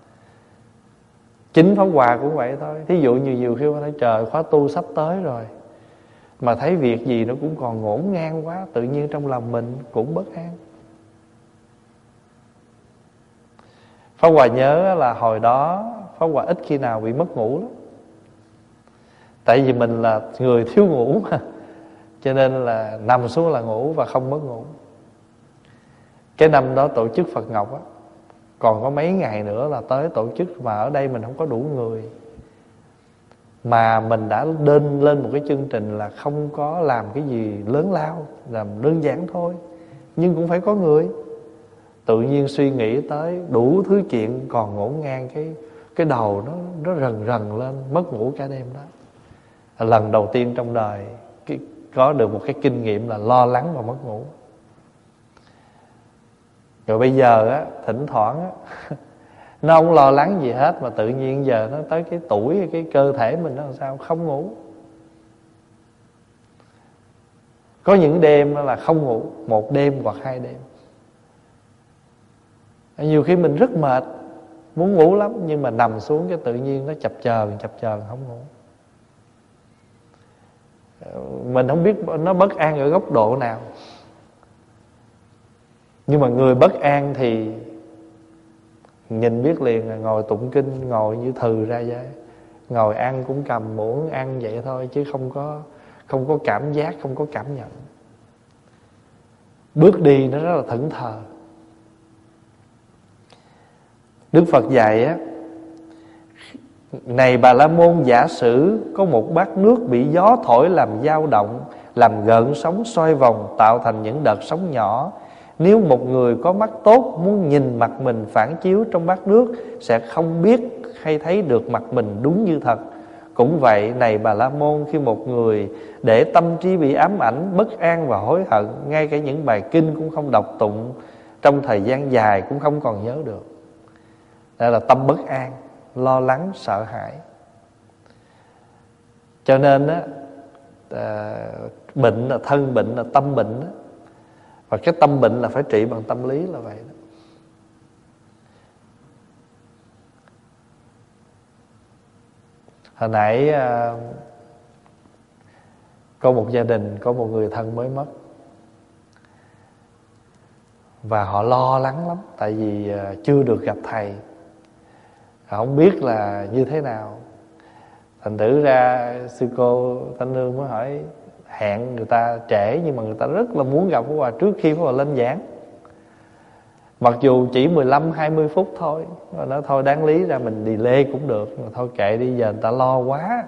Chính Pháp Hòa cũng vậy thôi. Thí dụ như nhiều khi mà thấy trời, khóa tu sắp tới rồi, mà thấy việc gì nó cũng còn ngổn ngang quá, tự nhiên trong lòng mình cũng bất an. Pháp Hòa nhớ là hồi đó Pháp Hòa ít khi nào bị mất ngủ lắm. Tại vì mình là người thiếu ngủ mà, cho nên là nằm xuống là ngủ và không mất ngủ. Cái năm đó tổ chức Phật Ngọc á, còn có mấy ngày nữa là tới tổ chức, mà ở đây mình không có đủ người. Mà mình đã đơn lên một cái chương trình là không có làm cái gì lớn lao, làm đơn giản thôi, nhưng cũng phải có người. Tự nhiên suy nghĩ tới đủ thứ chuyện, còn ngổn ngang, cái cái đầu nó nó rần rần lên, mất ngủ cả đêm đó. Lần đầu tiên trong đời cái, có được một cái kinh nghiệm là lo lắng và mất ngủ. Rồi bây giờ á, thỉnh thoảng á, nó không lo lắng gì hết, mà tự nhiên giờ nó tới cái tuổi, cái cơ thể mình nó làm sao không ngủ. Có những đêm là không ngủ, một đêm hoặc hai đêm. Nhiều khi mình rất mệt, muốn ngủ lắm, nhưng mà nằm xuống cái tự nhiên nó chập chờn chập chờn không ngủ. Mình không biết nó bất an ở góc độ nào. Nhưng mà người bất an thì nhìn biết liền, là ngồi tụng kinh, ngồi như thừ ra vậy. Ngồi ăn cũng cầm muỗng ăn vậy thôi, chứ không có không có cảm giác, không có cảm nhận. Bước đi nó rất là thẫn thờ. Đức Phật dạy á, này Bà La Môn, giả sử có một bát nước bị gió thổi làm dao động, làm gợn sóng xoay vòng, tạo thành những đợt sóng nhỏ. Nếu một người có mắt tốt muốn nhìn mặt mình phản chiếu trong bát nước, sẽ không biết hay thấy được mặt mình đúng như thật. Cũng vậy, này Bà La Môn, khi một người để tâm trí bị ám ảnh, bất an và hối hận, ngay cả những bài kinh cũng không đọc tụng trong thời gian dài cũng không còn nhớ được. Đây là tâm bất an, lo lắng, sợ hãi. Cho nên á, à, bệnh là thân bệnh, là tâm bệnh đó. Và cái tâm bệnh là phải trị bằng tâm lý là vậy đó. Hồi nãy à, có một gia đình, có một người thân mới mất, và họ lo lắng lắm. Tại vì à, chưa được gặp thầy, họ không biết là như thế nào. Thành thử ra sư cô Thanh Nương mới hỏi hẹn người ta trễ, nhưng mà người ta rất là muốn gặp Pháp Hòa trước khi Pháp Hòa lên giảng. Mặc dù chỉ mười lăm hai mươi phút thôi, mà nói thôi đáng lý ra mình delay cũng được, mà thôi kệ đi, giờ người ta lo quá,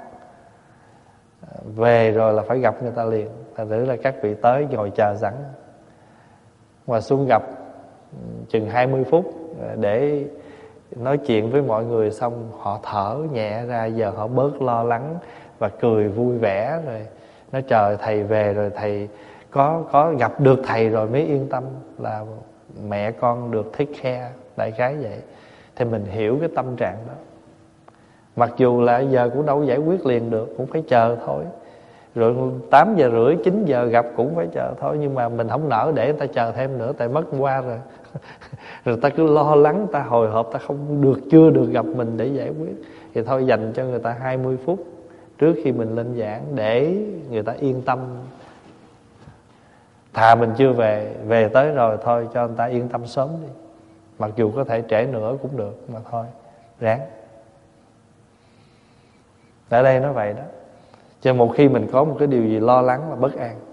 về rồi là phải gặp người ta liền. Thành thử là các vị tới ngồi chờ sẵn, mà xuống gặp chừng hai mươi phút để nói chuyện với mọi người, xong họ thở nhẹ ra, giờ họ bớt lo lắng và cười vui vẻ rồi. Nói trời, thầy về rồi, thầy có có gặp được thầy rồi mới yên tâm là mẹ con được take care, đại khái vậy. Thì mình hiểu cái tâm trạng đó. Mặc dù là giờ cũng đâu giải quyết liền được, cũng phải chờ thôi. Rồi tám giờ rưỡi, chín giờ gặp cũng phải chờ thôi. Nhưng mà mình không nỡ để người ta chờ thêm nữa, tại mất qua rồi. Rồi ta cứ lo lắng, ta hồi hộp, ta không được, chưa được gặp mình để giải quyết. Thì thôi dành cho người ta hai mươi phút trước khi mình lên giảng, để người ta yên tâm. Thà mình chưa về, về tới rồi thôi cho người ta yên tâm sớm đi. Mặc dù có thể trễ nữa cũng được, mà thôi ráng. Ở đây nó vậy đó. Cho một khi mình có một cái điều gì lo lắng là bất an,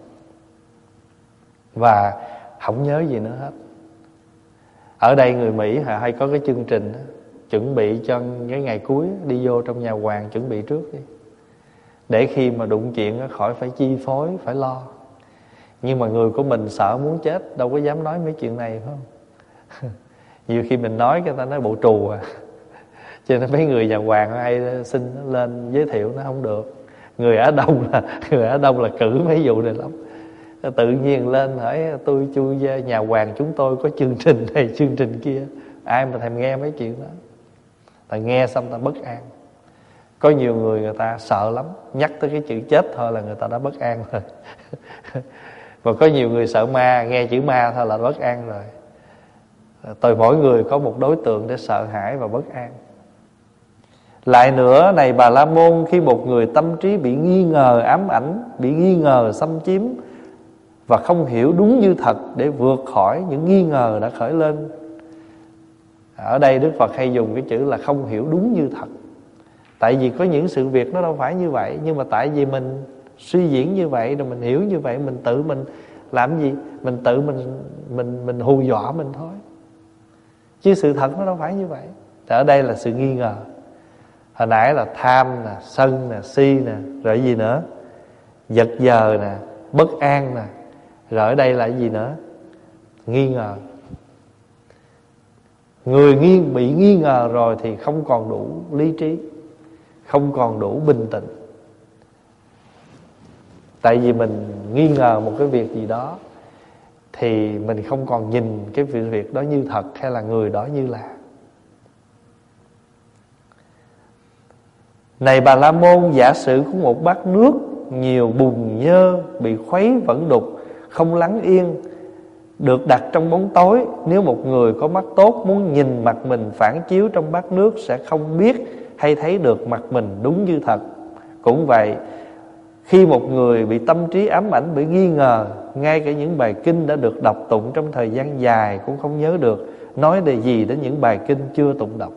và không nhớ gì nữa hết. Ở đây người Mỹ họ hay có cái chương trình đó, chuẩn bị cho cái ngày cuối đi vô trong nhà hoàng, chuẩn bị trước đi, để khi mà đụng chuyện khỏi phải chi phối, phải lo. Nhưng mà người của mình sợ muốn chết, đâu có dám nói mấy chuyện này, phải không? Nhiều khi mình nói người ta nói bộ trù à. Cho nên mấy người nhà hoàng hay xin lên giới thiệu, nó không được. Người Á Đông là người Á Đông là cử mấy vụ này lắm. Tự nhiên lên hỏi tôi chui nhà hoàng chúng tôi có chương trình này chương trình kia, ai mà thèm nghe mấy chuyện đó. Tại nghe xong ta bất an. Có nhiều người người ta sợ lắm, nhắc tới cái chữ chết thôi là người ta đã bất an rồi. Và có nhiều người sợ ma, nghe chữ ma thôi là bất an rồi. Tôi mỗi người có một đối tượng để sợ hãi và bất an. Lại nữa, này Bà La Môn, khi một người tâm trí bị nghi ngờ ám ảnh, bị nghi ngờ xâm chiếm và không hiểu đúng như thật, để vượt khỏi những nghi ngờ đã khởi lên. Ở đây Đức Phật hay dùng cái chữ là không hiểu đúng như thật. Tại vì có những sự việc nó đâu phải như vậy, nhưng mà tại vì mình suy diễn như vậy, rồi mình hiểu như vậy, mình tự mình làm gì? Mình tự mình mình mình hù dọa mình thôi. Chứ sự thật nó đâu phải như vậy. Thì ở đây là sự nghi ngờ. Hồi nãy là tham nè, sân nè, si nè, rồi gì nữa? Giật giờ nè, bất an nè. Rồi ở đây là gì nữa? Nghi ngờ. Người nghi, bị nghi ngờ rồi thì không còn đủ lý trí, không còn đủ bình tĩnh. Tại vì mình nghi ngờ một cái việc gì đó, thì mình không còn nhìn cái việc đó như thật, hay là người đó như là. Này Bà La Môn, giả sử có một bát nước nhiều bùn nhơ bị khuấy vẫn đục, không lắng yên, được đặt trong bóng tối. Nếu một người có mắt tốt muốn nhìn mặt mình phản chiếu trong bát nước, sẽ không biết hay thấy được mặt mình đúng như thật. Cũng vậy, khi một người bị tâm trí ám ảnh, bị nghi ngờ, ngay cả những bài kinh đã được đọc tụng trong thời gian dài cũng không nhớ được, nói đề gì đến những bài kinh chưa tụng đọc.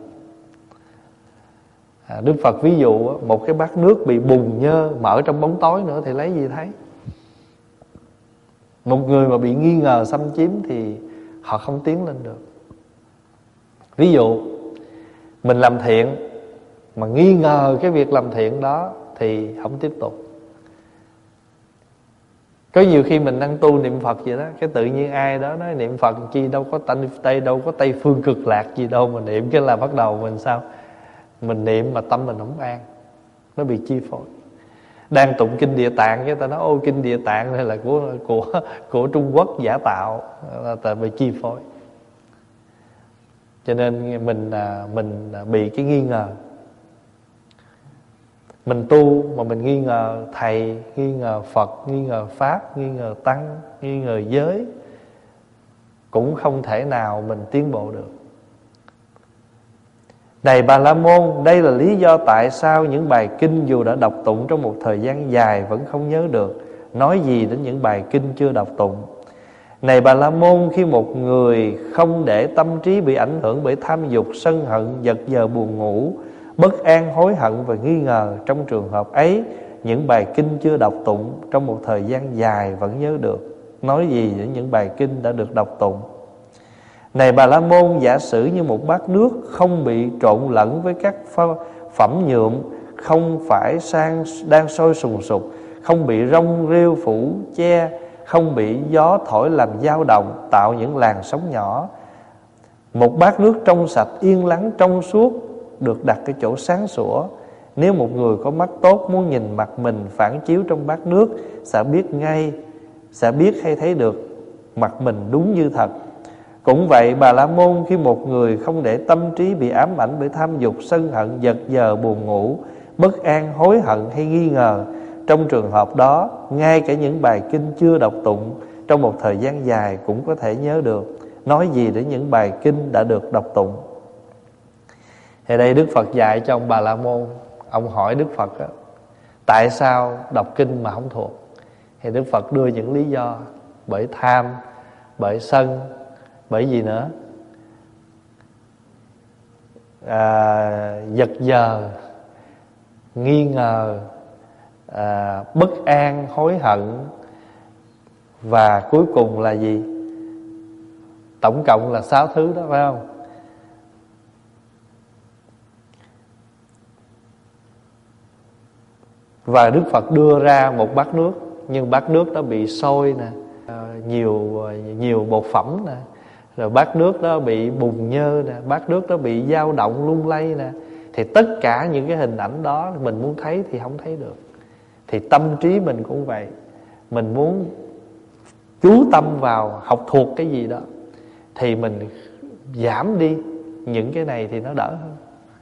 à, Đức Phật ví dụ một cái bát nước bị bùn nhơ, mở trong bóng tối nữa thì lấy gì thấy. Một người mà bị nghi ngờ xâm chiếm thì họ không tiến lên được. Ví dụ mình làm thiện mà nghi ngờ cái việc làm thiện đó thì không tiếp tục. Có nhiều khi mình đang tu niệm Phật vậy đó, cái tự nhiên ai đó nói niệm Phật chi đâu có tây, tây đâu có Tây phương cực lạc gì đâu mà niệm, cái là bắt đầu mình sao? Mình niệm mà tâm mình không an, nó bị chi phối. Đang tụng kinh Địa Tạng, cái ta nói ô kinh Địa Tạng này là của của của Trung Quốc giả tạo, là tại bị chi phối. Cho nên mình mình bị cái nghi ngờ. Mình tu mà mình nghi ngờ thầy, nghi ngờ Phật, nghi ngờ Pháp, nghi ngờ Tăng, nghi ngờ giới, cũng không thể nào mình tiến bộ được. Này Bà La Môn, đây là lý do tại sao những bài kinh dù đã đọc tụng trong một thời gian dài vẫn không nhớ được, nói gì đến những bài kinh chưa đọc tụng. Này Bà La Môn, khi một người không để tâm trí bị ảnh hưởng bởi tham dục, sân hận, giật giờ buồn ngủ, bất an, hối hận và nghi ngờ, trong trường hợp ấy, những bài kinh chưa đọc tụng trong một thời gian dài vẫn nhớ được, nói gì đến những bài kinh đã được đọc tụng. Này Bà La Môn, giả sử như một bát nước không bị trộn lẫn với các phẩm nhuộm, không phải sang đang sôi sùng sục, không bị rong rêu phủ che, không bị gió thổi làm dao động, tạo những làn sóng nhỏ. Một bát nước trong sạch, yên lắng, trong suốt, được đặt cái chỗ sáng sủa. Nếu một người có mắt tốt muốn nhìn mặt mình phản chiếu trong bát nước, sẽ biết ngay, sẽ biết hay thấy được mặt mình đúng như thật. Cũng vậy Bà La Môn, khi một người không để tâm trí bị ám ảnh bởi tham dục, sân hận, giật giờ, buồn ngủ, bất an, hối hận hay nghi ngờ, trong trường hợp đó, ngay cả những bài kinh chưa đọc tụng trong một thời gian dài cũng có thể nhớ được, nói gì đến những bài kinh đã được đọc tụng. Thì đây Đức Phật dạy cho ông Bà La Môn. Ông hỏi Đức Phật đó, tại sao đọc kinh mà không thuộc? Thì Đức Phật đưa những lý do: bởi tham, bởi sân, bởi gì nữa? À, giật giờ, nghi ngờ, à, bất an, hối hận, và cuối cùng là gì? Tổng cộng là sáu thứ đó, phải không? Và Đức Phật đưa ra một bát nước, nhưng bát nước đó bị sôi nè, nhiều nhiều bột phẩm nè, rồi bát nước đó bị bùn nhơ nè, bát nước đó bị dao động lung lay nè. Thì tất cả những cái hình ảnh đó mình muốn thấy thì không thấy được. Thì tâm trí mình cũng vậy. Mình muốn chú tâm vào học thuộc cái gì đó thì mình giảm đi những cái này thì nó đỡ hơn.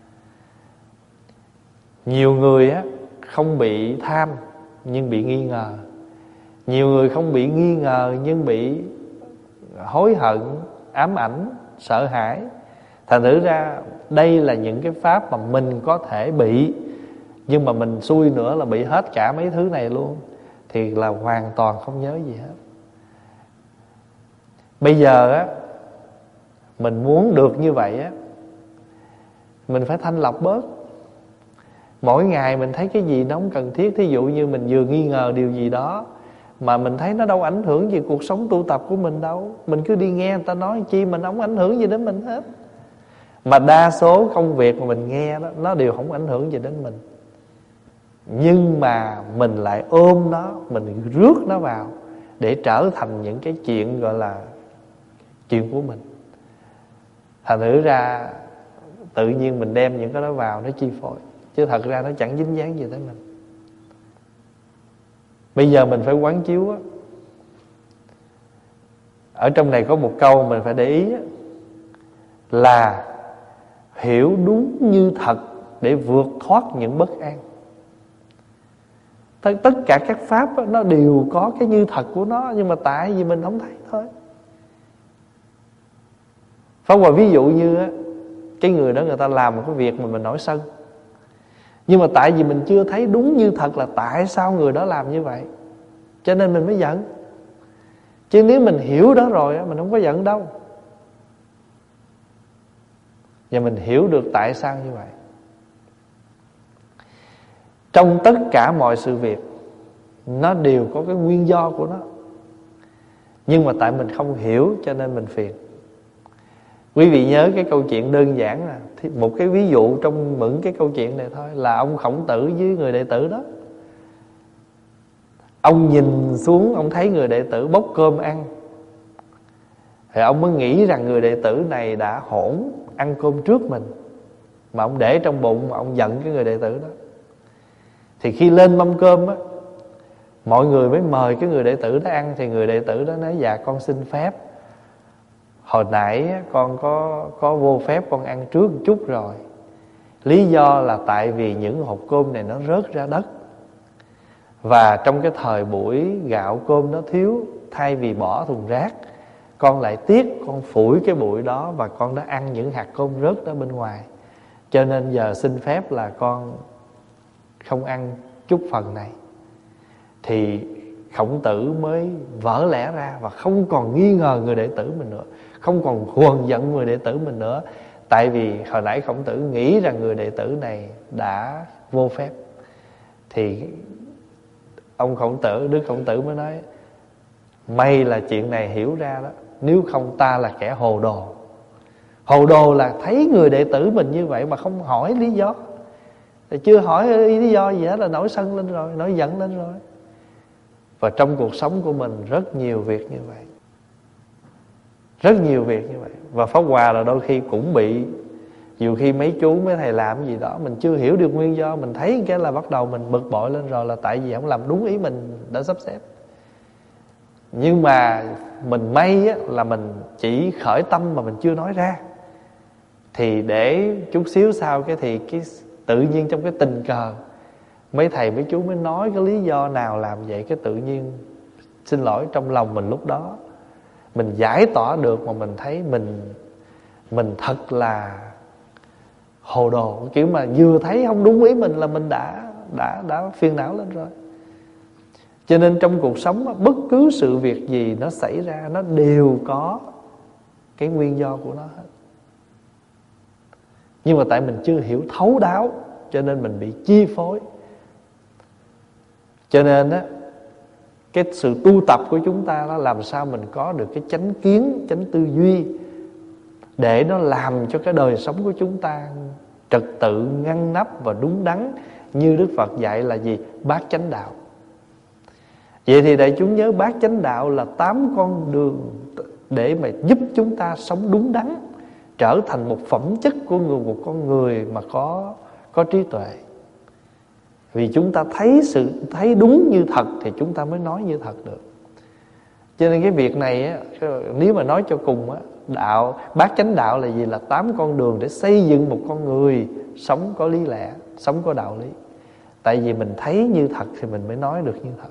Nhiều người á không bị tham nhưng bị nghi ngờ. Nhiều người không bị nghi ngờ nhưng bị hối hận, ám ảnh, sợ hãi. Thành thử ra đây là những cái pháp mà mình có thể bị, nhưng mà mình xui nữa là bị hết cả mấy thứ này luôn, thì là hoàn toàn không nhớ gì hết. Bây giờ á, mình muốn được như vậy á, mình phải thanh lọc bớt. Mỗi ngày mình thấy cái gì nó không cần thiết. Thí dụ như mình vừa nghi ngờ điều gì đó mà mình thấy nó đâu ảnh hưởng gì cuộc sống tu tập của mình đâu, mình cứ đi nghe người ta nói chi, mình không ảnh hưởng gì đến mình hết. Mà đa số công việc mà mình nghe đó, nó đều không ảnh hưởng gì đến mình. Nhưng mà mình lại ôm nó, mình rước nó vào để trở thành những cái chuyện gọi là chuyện của mình. Thành thử ra tự nhiên mình đem những cái đó vào, nó chi phối, chứ thật ra nó chẳng dính dáng gì tới mình. Bây giờ mình phải quán chiếu á. Ở trong này có một câu mình phải để ý á, là hiểu đúng như thật để vượt thoát những bất an. Tất cả các pháp á, nó đều có cái như thật của nó, nhưng mà tại vì mình không thấy thôi. Pháp Hòa ví dụ như á, cái người đó người ta làm một cái việc mà mình nổi sân, nhưng mà tại vì mình chưa thấy đúng như thật là tại sao người đó làm như vậy, cho nên mình mới giận. Chứ nếu mình hiểu đó rồi á, mình không có giận đâu. Và mình hiểu được tại sao như vậy. Trong tất cả mọi sự việc, nó đều có cái nguyên do của nó, nhưng mà tại mình không hiểu cho nên mình phiền. Quý vị nhớ cái câu chuyện đơn giản là một cái ví dụ trong những cái câu chuyện này thôi, là ông Khổng Tử với người đệ tử đó. Ông nhìn xuống, ông thấy người đệ tử bốc cơm ăn, thì ông mới nghĩ rằng người đệ tử này đã hỗn ăn cơm trước mình, mà ông để trong bụng mà ông giận cái người đệ tử đó. Thì khi lên mâm cơm á, mọi người mới mời cái người đệ tử đó ăn. Thì người đệ tử đó nói: dạ con xin phép, hồi nãy con có có vô phép con ăn trước một chút rồi. Lý do là tại vì những hột cơm này nó rớt ra đất, và trong cái thời buổi gạo cơm nó thiếu, thay vì bỏ thùng rác, con lại tiếc, con phủi cái bụi đó và con đã ăn những hạt cơm rớt đó bên ngoài. Cho nên giờ xin phép là con không ăn chút phần này. Thì Khổng Tử mới vỡ lẽ ra và không còn nghi ngờ người đệ tử mình nữa, không còn huần giận người đệ tử mình nữa. Tại vì hồi nãy Khổng Tử nghĩ rằng người đệ tử này đã vô phép. Thì ông Khổng Tử, Đức Khổng Tử mới nói: may là chuyện này hiểu ra đó, nếu không ta là kẻ hồ đồ. Hồ đồ là thấy người đệ tử mình như vậy mà không hỏi lý do. Thì chưa hỏi lý do gì hết là nổi sân lên rồi, nổi giận lên rồi. Và trong cuộc sống của mình rất nhiều việc như vậy, rất nhiều việc như vậy. Và Pháp Hòa là đôi khi cũng bị, nhiều khi mấy chú mấy thầy làm gì đó mình chưa hiểu được nguyên do, mình thấy cái là bắt đầu mình bực bội lên rồi, là tại vì không làm đúng ý mình đã sắp xếp. Nhưng mà mình may á, là mình chỉ khởi tâm mà mình chưa nói ra. Thì để chút xíu sau cái thì cái tự nhiên trong cái tình cờ mấy thầy mấy chú mới nói cái lý do nào làm vậy, cái tự nhiên xin lỗi trong lòng mình lúc đó mình giải tỏa được, mà mình thấy mình mình thật là hồ đồ, kiểu mà vừa thấy không đúng ý mình là mình đã đã đã phiền não lên rồi. Cho nên trong cuộc sống bất cứ sự việc gì nó xảy ra, nó đều có cái nguyên do của nó hết. Nhưng mà tại mình chưa hiểu thấu đáo, cho nên mình bị chi phối. Cho nên á, cái sự tu tập của chúng ta đó, làm sao mình có được cái chánh kiến, chánh tư duy, để nó làm cho cái đời sống của chúng ta trật tự, ngăn nắp và đúng đắn. Như Đức Phật dạy là gì? Bát chánh đạo. Vậy thì đại chúng nhớ, bát chánh đạo là tám con đường để mà giúp chúng ta sống đúng đắn, trở thành một phẩm chất của người, một con người mà có có trí tuệ. Vì chúng ta thấy sự thấy đúng như thật thì chúng ta mới nói như thật được. Cho nên cái việc này á, nếu mà nói cho cùng á, đạo bát chánh đạo là gì? Là tám con đường để xây dựng một con người sống có lý lẽ, sống có đạo lý. Tại vì mình thấy như thật thì mình mới nói được như thật.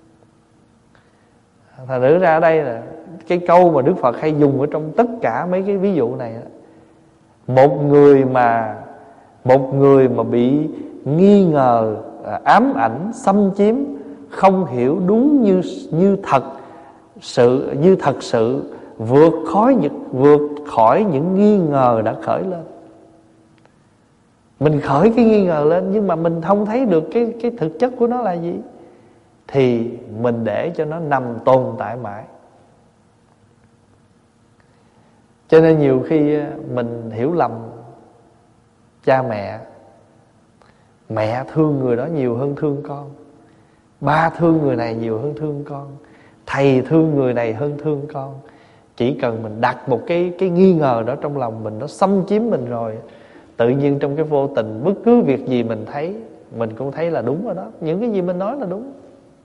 Thành thử ra ở đây là cái câu mà Đức Phật hay dùng ở trong tất cả mấy cái ví dụ này đó. Một người mà Một người mà bị nghi ngờ, ám ảnh, xâm chiếm, không hiểu đúng như như thật sự như thật sự, vượt khỏi những vượt khỏi những nghi ngờ đã khởi lên. Mình khởi cái nghi ngờ lên nhưng mà mình không thấy được cái cái thực chất của nó là gì, thì mình để cho nó nằm tồn tại mãi. Cho nên nhiều khi mình hiểu lầm cha mẹ. Mẹ thương người đó nhiều hơn thương con, ba thương người này nhiều hơn thương con, thầy thương người này hơn thương con. Chỉ cần mình đặt một cái cái nghi ngờ đó trong lòng mình, nó xâm chiếm mình rồi, tự nhiên trong cái vô tình, bất cứ việc gì mình thấy, mình cũng thấy là đúng rồi đó. Những cái gì mình nói là đúng.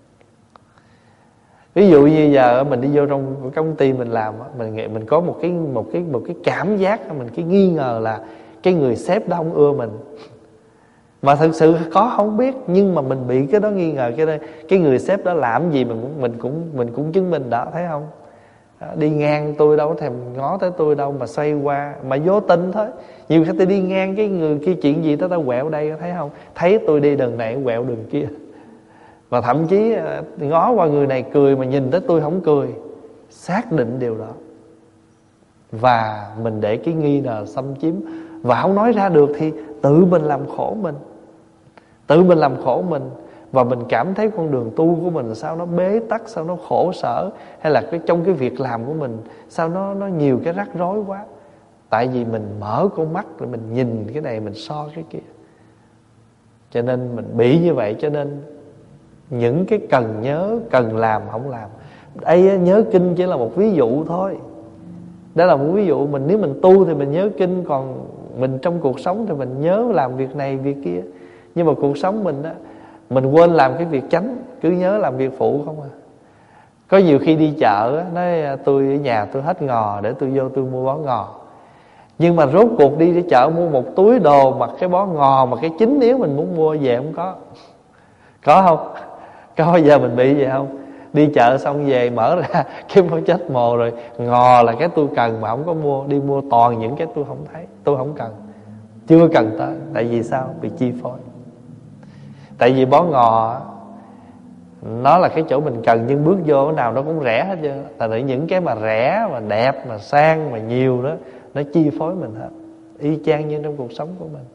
Ví dụ như giờ mình đi vô trong công ty mình làm, mình nghĩ mình có một cái một cái một cái cảm giác, mình cái nghi ngờ là cái người sếp đó không ưa mình. Mà thực sự có không biết, nhưng mà mình bị cái đó nghi ngờ. Cái đây, cái người sếp đó làm gì mình cũng mình cũng mình cũng chứng minh đó, thấy không? Đó, đi ngang tôi đâu có thèm ngó tới tôi đâu, mà xoay qua mà vô tình thôi. Nhiều khi tôi đi ngang cái người kia chuyện gì đó, tao quẹo đây, thấy không? Thấy tôi đi đường này quẹo đường kia. Và thậm chí ngó qua người này cười mà nhìn tới tôi không cười. Xác định điều đó. Và mình để cái nghi ngờ xâm chiếm và không nói ra được, thì tự mình làm khổ mình. Tự mình làm khổ mình. Và mình cảm thấy con đường tu của mình sao nó bế tắc, sao nó khổ sở, hay là cái trong cái việc làm của mình sao nó nó nhiều cái rắc rối quá. Tại vì mình mở con mắt rồi mình nhìn cái này, mình so cái kia. Cho nên mình bị như vậy. Cho nên những cái cần nhớ, cần làm không làm. Đây nhớ kinh chỉ là một ví dụ thôi. Đó là một ví dụ. Mình nếu mình tu thì mình nhớ kinh, còn mình trong cuộc sống thì mình nhớ làm việc này việc kia. Nhưng mà cuộc sống mình á, mình quên làm cái việc chánh, cứ nhớ làm việc phụ không à. Có nhiều khi đi chợ á, nói tôi ở nhà tôi hết ngò, để tôi vô tôi mua bó ngò. Nhưng mà rốt cuộc đi đi chợ mua một túi đồ mà cái bó ngò mà cái chính yếu mình muốn mua về không có. Có không? Có bao giờ mình bị vậy không? Đi chợ xong về mở ra cái bó chết mồ rồi. Ngò là cái tôi cần mà không có mua. Đi mua toàn những cái tôi không thấy, tôi không cần, chưa cần tới. Tại vì sao? Bị chi phối. Tại vì bó ngò nó là cái chỗ mình cần, nhưng bước vô cái nào nó cũng rẻ hết trơn. Tại vì những cái mà rẻ, mà đẹp, mà sang, mà nhiều đó, nó chi phối mình hết. Y chang như trong cuộc sống của mình.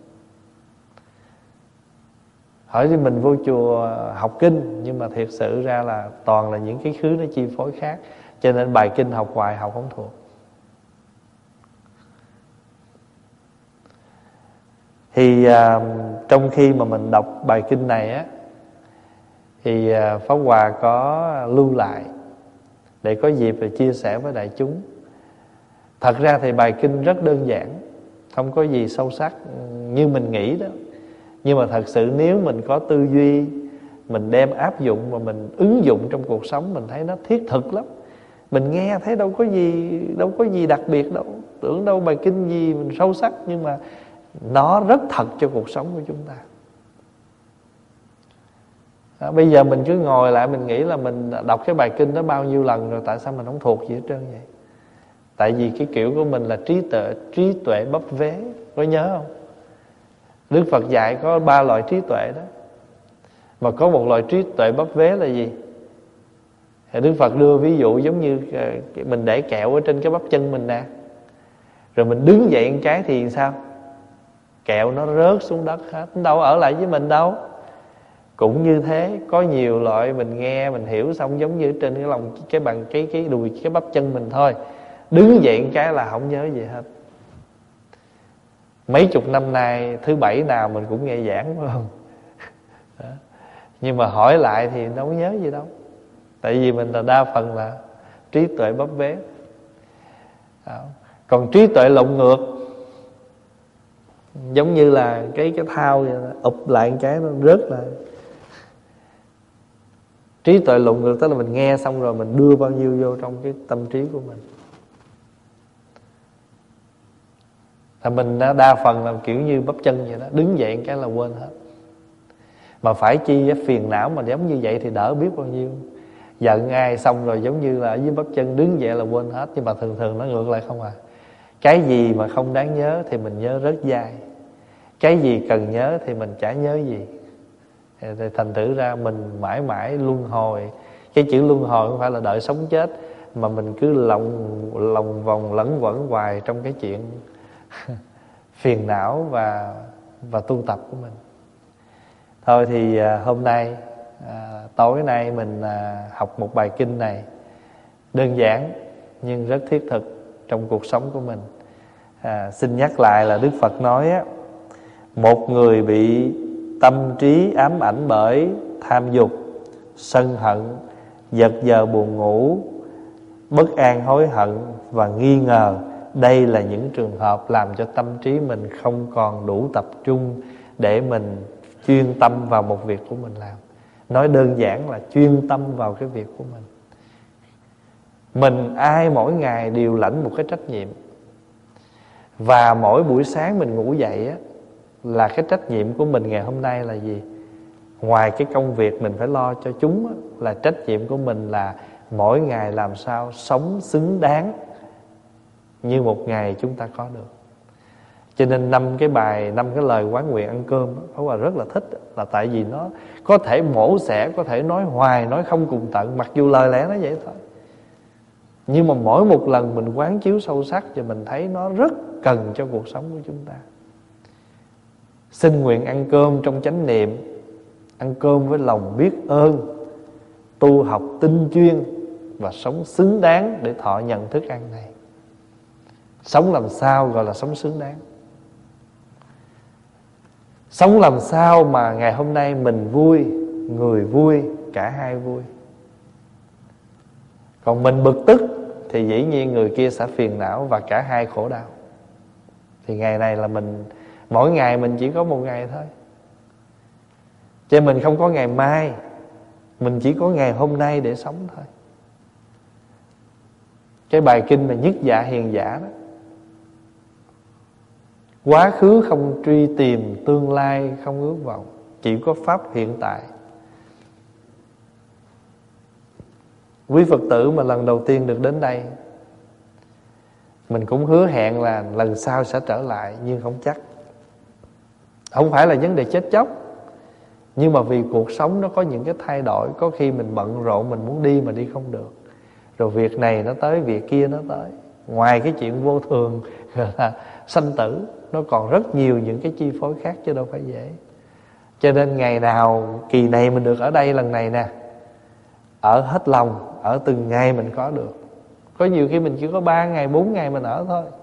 Hỏi thì mình vô chùa học kinh, nhưng mà thiệt sự ra là toàn là những cái khứ nó chi phối khác. Cho nên bài kinh học hoài học không thuộc. Thì à, trong khi mà mình đọc bài kinh này á, thì à, Pháp Hòa có lưu lại để có dịp để chia sẻ với đại chúng. Thật ra thì bài kinh rất đơn giản, không có gì sâu sắc như mình nghĩ đó. Nhưng mà thật sự nếu mình có tư duy, mình đem áp dụng và mình ứng dụng trong cuộc sống, mình thấy nó thiết thực lắm. Mình nghe thấy đâu có gì, đâu có gì đặc biệt đâu, tưởng đâu bài kinh gì mình sâu sắc, nhưng mà nó rất thật cho cuộc sống của chúng ta. À, bây giờ mình cứ ngồi lại mình nghĩ là mình đọc cái bài kinh đó bao nhiêu lần rồi, tại sao mình không thuộc gì hết trơn vậy? Tại vì cái kiểu của mình là trí tuệ, trí tuệ bấp vế. Có nhớ không? Đức Phật dạy có ba loại trí tuệ đó. Mà có một loại trí tuệ bấp vế là gì? Thì Đức Phật đưa ví dụ giống như mình để kẹo ở trên cái bắp chân mình nè, rồi mình đứng dậy một cái thì sao? Kẹo nó rớt xuống đất hết, nó đâu ở lại với mình đâu. Cũng như thế, có nhiều loại mình nghe mình hiểu xong giống như trên cái lòng cái bằng cái cái đùi cái bắp chân mình thôi. Đứng dậy một cái là không nhớ gì hết. Mấy chục năm nay thứ bảy nào mình cũng nghe giảng, phải không? Đó. Nhưng mà hỏi lại thì đâu nhớ gì đâu. Tại vì mình là đa phần là trí tuệ bấp bế. Đó. Còn trí tuệ lộn ngược, giống như là cái cái thao vậy đó, ụp lại một cái nó rớt lại. Trí tuệ lộn ngược tức là mình nghe xong rồi mình đưa bao nhiêu vô trong cái tâm trí của mình. Thì mình đa phần là kiểu như bắp chân vậy đó, đứng dậy một cái là quên hết. Mà phải chi phiền não mà giống như vậy thì đỡ biết bao nhiêu. Giận ai xong rồi giống như là ở dưới bắp chân đứng dậy là quên hết. Nhưng mà thường thường nó ngược lại không à. Cái gì mà không đáng nhớ thì mình nhớ rất dai. Cái gì cần nhớ thì mình chả nhớ gì. Thì thành thử ra mình mãi mãi luân hồi. Cái chữ luân hồi không phải là đợi sống chết, mà mình cứ lòng, lòng vòng lẫn quẩn hoài trong cái chuyện phiền não và, và tu tập của mình. Thôi thì à, hôm nay à, tối nay mình à, học một bài kinh này đơn giản nhưng rất thiết thực trong cuộc sống của mình. à, Xin nhắc lại là Đức Phật nói á, một người bị tâm trí ám ảnh bởi tham dục, sân hận, giật giờ buồn ngủ, bất an hối hận và nghi ngờ. Đây là những trường hợp làm cho tâm trí mình không còn đủ tập trung để mình chuyên tâm vào một việc của mình làm. Nói đơn giản là chuyên tâm vào cái việc của mình. Mình ai mỗi ngày đều lãnh một cái trách nhiệm. Và mỗi buổi sáng mình ngủ dậy á, là cái trách nhiệm của mình ngày hôm nay là gì? Ngoài cái công việc mình phải lo cho chúng á, là trách nhiệm của mình là mỗi ngày làm sao sống xứng đáng như một ngày chúng ta có được. Cho nên năm cái bài, năm cái lời quán nguyện ăn cơm Pháp Hòa rất là thích. Là tại vì nó có thể mổ xẻ, có thể nói hoài, nói không cùng tận, mặc dù lời lẽ nó vậy thôi. Nhưng mà mỗi một lần mình quán chiếu sâu sắc thì mình thấy nó rất cần cho cuộc sống của chúng ta. Xin nguyện ăn cơm trong chánh niệm, ăn cơm với lòng biết ơn, tu học tinh chuyên và sống xứng đáng để thọ nhận thức ăn này. Sống làm sao gọi là sống xứng đáng? Sống làm sao mà ngày hôm nay mình vui, người vui, cả hai vui. Còn mình bực tức thì dĩ nhiên người kia sẽ phiền não và cả hai khổ đau. Thì ngày này là mình, mỗi ngày mình chỉ có một ngày thôi, cho nên mình không có ngày mai, mình chỉ có ngày hôm nay để sống thôi. Cái bài kinh mà nhất dạ hiền giả đó, quá khứ không truy tìm, tương lai không ước vọng, chỉ có pháp hiện tại. Quý Phật tử mà lần đầu tiên được đến đây, mình cũng hứa hẹn là lần sau sẽ trở lại, nhưng không chắc. Không phải là vấn đề chết chóc, nhưng mà vì cuộc sống nó có những cái thay đổi. Có khi mình bận rộn, mình muốn đi mà đi không được, rồi việc này nó tới, việc kia nó tới. Ngoài cái chuyện vô thường gọi là sanh tử, nó còn rất nhiều những cái chi phối khác, chứ đâu phải dễ. Cho nên ngày nào kỳ này mình được ở đây lần này nè, ở hết lòng, ở từng ngày mình có được. Có nhiều khi mình chỉ có ba ngày, bốn ngày mình ở thôi.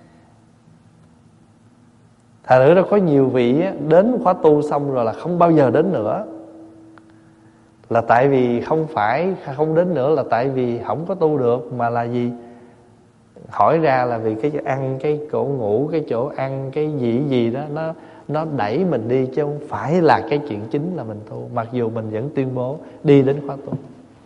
Thật nữa, có nhiều vị đến khóa tu xong rồi là không bao giờ đến nữa. Là tại vì không phải không đến nữa là tại vì không có tu được, mà là gì? Hỏi ra là vì cái ăn, cái chỗ ngủ, cái chỗ ăn, cái gì gì đó nó nó đẩy mình đi, chứ không phải là cái chuyện chính là mình tu. Mặc dù mình vẫn tuyên bố đi đến khóa tu.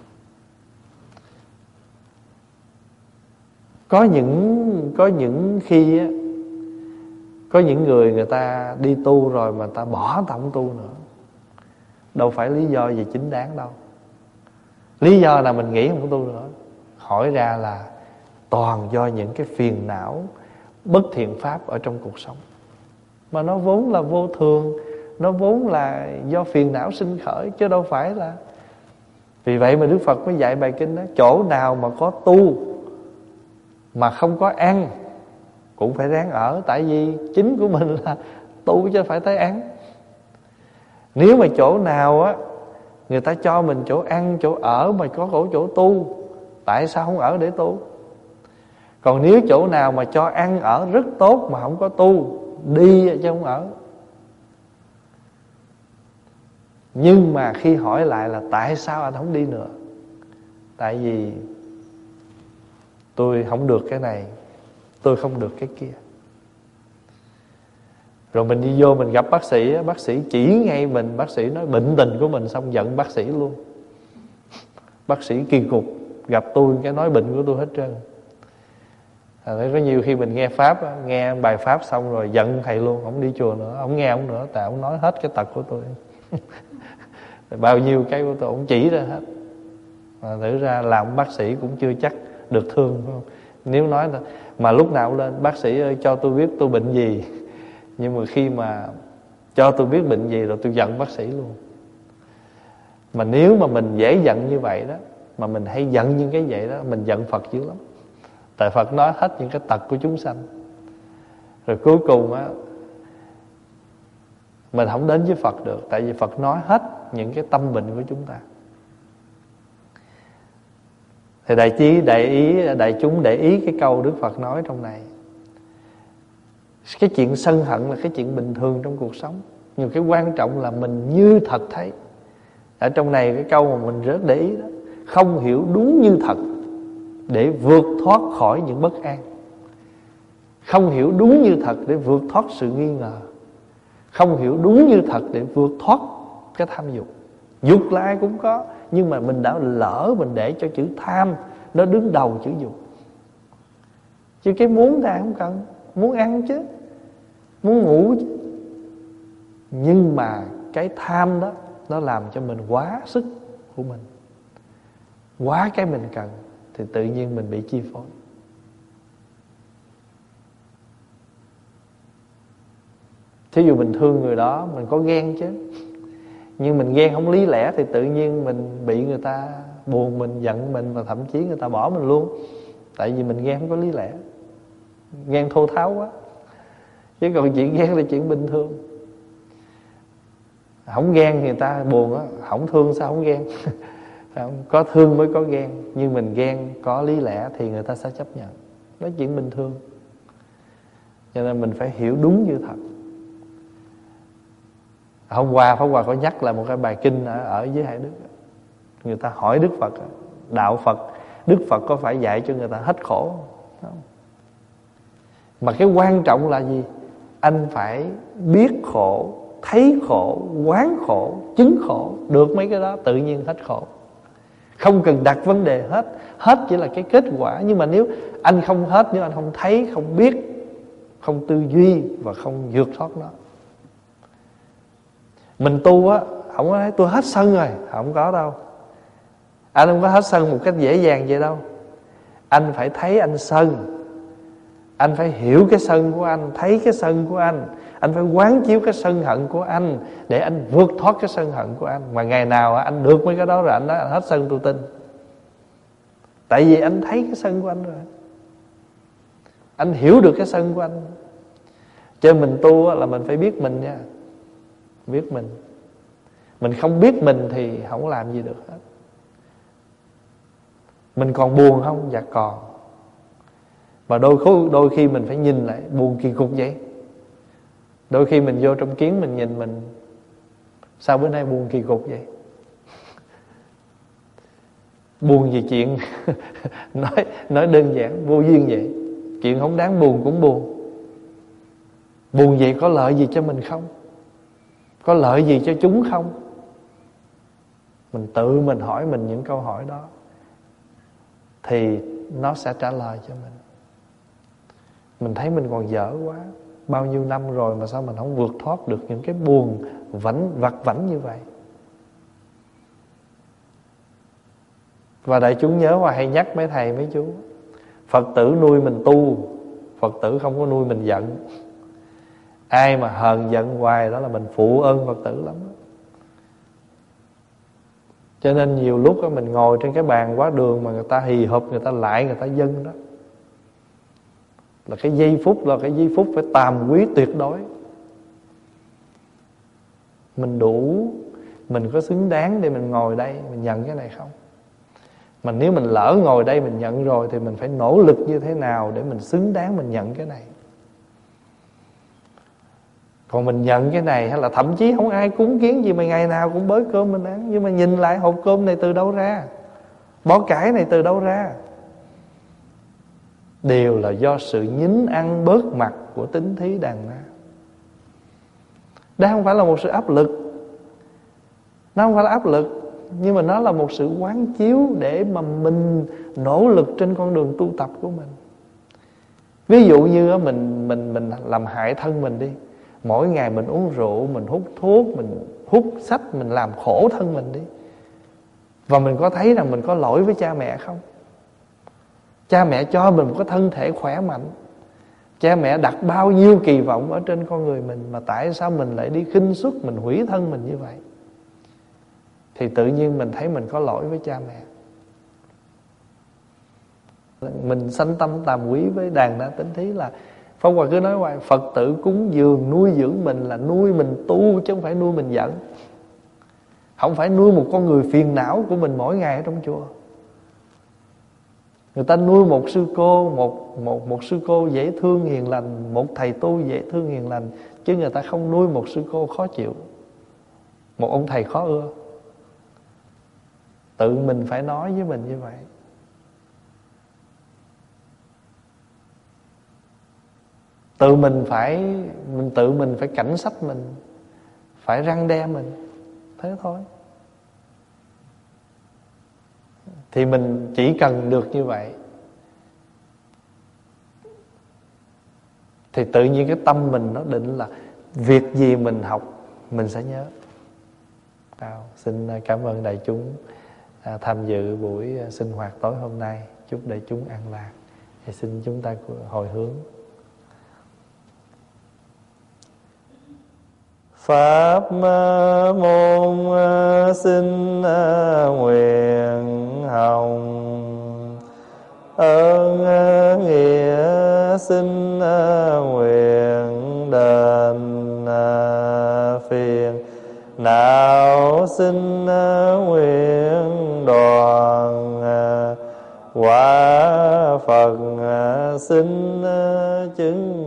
Có những có những khi á, có những người người ta đi tu rồi mà ta bỏ, ta không tu nữa. Đâu phải lý do gì chính đáng đâu. Lý do là mình nghĩ không có tu nữa. Hỏi ra là toàn do những cái phiền não, bất thiện pháp ở trong cuộc sống. Mà nó vốn là vô thường, nó vốn là do phiền não sinh khởi, chứ đâu phải là. Vì vậy mà Đức Phật mới dạy bài kinh đó, chỗ nào mà có tu mà không có ăn cũng phải ráng ở. Tại vì chính của mình là tu chứ phải tới ăn. Nếu mà chỗ nào á người ta cho mình chỗ ăn, chỗ ở mà có cổ chỗ tu, tại sao không ở để tu? Còn nếu chỗ nào mà cho ăn ở rất tốt mà không có tu, đi chứ không ở. Nhưng mà khi hỏi lại là tại sao anh không đi nữa, tại vì tôi không được cái này, tôi không được cái kia. Rồi mình đi vô mình gặp bác sĩ, bác sĩ chỉ ngay mình, bác sĩ nói bệnh tình của mình, xong giận bác sĩ luôn. Bác sĩ kỳ cục, gặp tôi cái nói bệnh của tôi hết trơn. À, có nhiều khi mình nghe pháp, nghe bài pháp xong rồi giận thầy luôn, không đi chùa nữa, không nghe ông nữa, tại ông nói hết cái tật của tôi. Bao nhiêu cái của tôi ông chỉ ra hết. Mà thử ra làm bác sĩ cũng chưa chắc được thương, phải không? Nếu nói là mà lúc nào lên bác sĩ ơi cho tôi biết tôi bệnh gì, nhưng mà khi mà cho tôi biết bệnh gì rồi tôi giận bác sĩ luôn. Mà nếu mà mình dễ giận như vậy đó, mà mình hay giận những cái vậy đó, mình giận Phật dữ lắm. Tại Phật nói hết những cái tật của chúng sanh. Rồi cuối cùng á, mình không đến với Phật được. Tại vì Phật nói hết những cái tâm bệnh của chúng ta. Thì đại chí đại ý đại chúng để ý cái câu Đức Phật nói trong này. Cái chuyện sân hận là cái chuyện bình thường trong cuộc sống, nhưng cái quan trọng là mình như thật thấy. Ở trong này cái câu mà mình rất để ý đó, không hiểu đúng như thật để vượt thoát khỏi những bất an. Không hiểu đúng như thật để vượt thoát sự nghi ngờ. Không hiểu đúng như thật để vượt thoát cái tham dục. Dục là ai cũng có, nhưng mà mình đã lỡ mình để cho chữ tham nó đứng đầu chữ dục. Chứ cái muốn ta không cần, muốn ăn chứ, muốn ngủ chứ. Nhưng mà cái tham đó nó làm cho mình quá sức của mình, quá cái mình cần, thì tự nhiên mình bị chi phối. Thí dụ mình thương người đó, mình có ghen chứ, nhưng mình ghen không lý lẽ thì tự nhiên mình bị người ta buồn mình, giận mình, và thậm chí người ta bỏ mình luôn. Tại vì mình ghen không có lý lẽ, ghen thô tháo quá. Chứ còn chuyện ghen là chuyện bình thường. Không ghen người ta buồn á, không thương sao không ghen. Có thương mới có ghen, nhưng mình ghen có lý lẽ thì người ta sẽ chấp nhận. Đó là chuyện bình thường. Cho nên mình phải hiểu đúng như thật. Hôm qua Pháp Hòa có nhắc lại một cái bài kinh ở, ở dưới Hải Đức. Người ta hỏi Đức Phật, đạo Phật, Đức Phật có phải dạy cho người ta hết khổ không? Mà cái quan trọng là gì? Anh phải biết khổ, thấy khổ, quán khổ, chứng khổ. Được mấy cái đó tự nhiên hết khổ. Không cần đặt vấn đề hết. Hết chỉ là cái kết quả. Nhưng mà nếu anh không hết, nếu anh không thấy, không biết, không tư duy và không vượt thoát nó. Mình tu á, không có nói tôi hết sân rồi, không có đâu. Anh không có hết sân một cách dễ dàng vậy đâu. Anh phải thấy anh sân, anh phải hiểu cái sân của anh, thấy cái sân của anh, anh phải quán chiếu cái sân hận của anh để anh vượt thoát cái sân hận của anh. Mà ngày nào anh được mấy cái đó rồi anh nói anh hết sân, tôi tin. Tại vì anh thấy cái sân của anh rồi, anh hiểu được cái sân của anh. Cho nên mình tu là mình phải biết mình nha. Biết mình. Mình không biết mình thì không làm gì được hết. Mình còn buồn không? Dạ còn. Và đôi khi, đôi khi mình phải nhìn lại, buồn kỳ cục vậy. Đôi khi mình vô trong kiến mình nhìn mình, sao bữa nay buồn kỳ cục vậy? Buồn vì chuyện nói, nói đơn giản, vô duyên vậy. Chuyện không đáng buồn cũng buồn. Buồn vậy có lợi gì cho mình không? Có lợi gì cho chúng không? Mình tự mình hỏi mình những câu hỏi đó thì nó sẽ trả lời cho mình. Mình thấy mình còn dở quá, bao nhiêu năm rồi mà sao mình không vượt thoát được những cái buồn vảnh, vặt vảnh như vậy. Và đại chúng nhớ và hay nhắc mấy thầy mấy chú, Phật tử nuôi mình tu, Phật tử không có nuôi mình giận. Ai mà hờn giận hoài đó là mình phụ ơn Phật tử lắm. Cho nên nhiều lúc đó, mình ngồi trên cái bàn quá đường mà người ta hì hụp, người ta lại, người ta dâng đó, là cái giây phút, là cái giây phút phải tàm quý tuyệt đối. Mình đủ, mình có xứng đáng để mình ngồi đây, mình nhận cái này không? Mà nếu mình lỡ ngồi đây mình nhận rồi thì mình phải nỗ lực như thế nào để mình xứng đáng mình nhận cái này. Còn mình nhận cái này, hay là thậm chí không ai cúng kiến gì mà ngày nào cũng bới cơm mình ăn, nhưng mà nhìn lại hộp cơm này từ đâu ra, bó cải này từ đâu ra, đều là do sự nhín ăn bớt mặt của tín thí đàn na. Đây không phải là một sự áp lực, nó không phải là áp lực, nhưng mà nó là một sự quán chiếu để mà mình nỗ lực trên con đường tu tập của mình. Ví dụ như mình mình mình làm hại thân mình đi, mỗi ngày mình uống rượu, mình hút thuốc, mình hút sách, mình làm khổ thân mình đi. Và mình có thấy rằng mình có lỗi với cha mẹ không? Cha mẹ cho mình một cái thân thể khỏe mạnh, cha mẹ đặt bao nhiêu kỳ vọng ở trên con người mình, mà tại sao mình lại đi khinh suất, mình hủy thân mình như vậy? Thì tự nhiên mình thấy mình có lỗi với cha mẹ. Mình sanh tâm tàm quý với đàn na tín thí là Pháp Hòa cứ nói hoài, Phật tử cúng dường nuôi dưỡng mình là nuôi mình tu, chứ không phải nuôi mình giận. Không phải nuôi một con người phiền não của mình mỗi ngày ở trong chùa. Người ta nuôi một sư cô, một, một, một sư cô dễ thương hiền lành, một thầy tu dễ thương hiền lành, chứ người ta không nuôi một sư cô khó chịu, một ông thầy khó ưa. Tự mình phải nói với mình như vậy. Tự mình phải mình tự mình phải cảnh sách mình, phải răn đe mình. Thế thôi. Thì mình chỉ cần được như vậy thì tự nhiên cái tâm mình nó định là việc gì mình học mình sẽ nhớ. À, xin cảm ơn đại chúng à, tham dự buổi sinh hoạt tối hôm nay. Chúc đại chúng an lạc. Thì xin chúng ta hồi hướng. Pháp môn xin nguyện hồng, ơn nghĩa xin nguyện đền phiền não xin nguyện đoàn, quả Phật xin chứng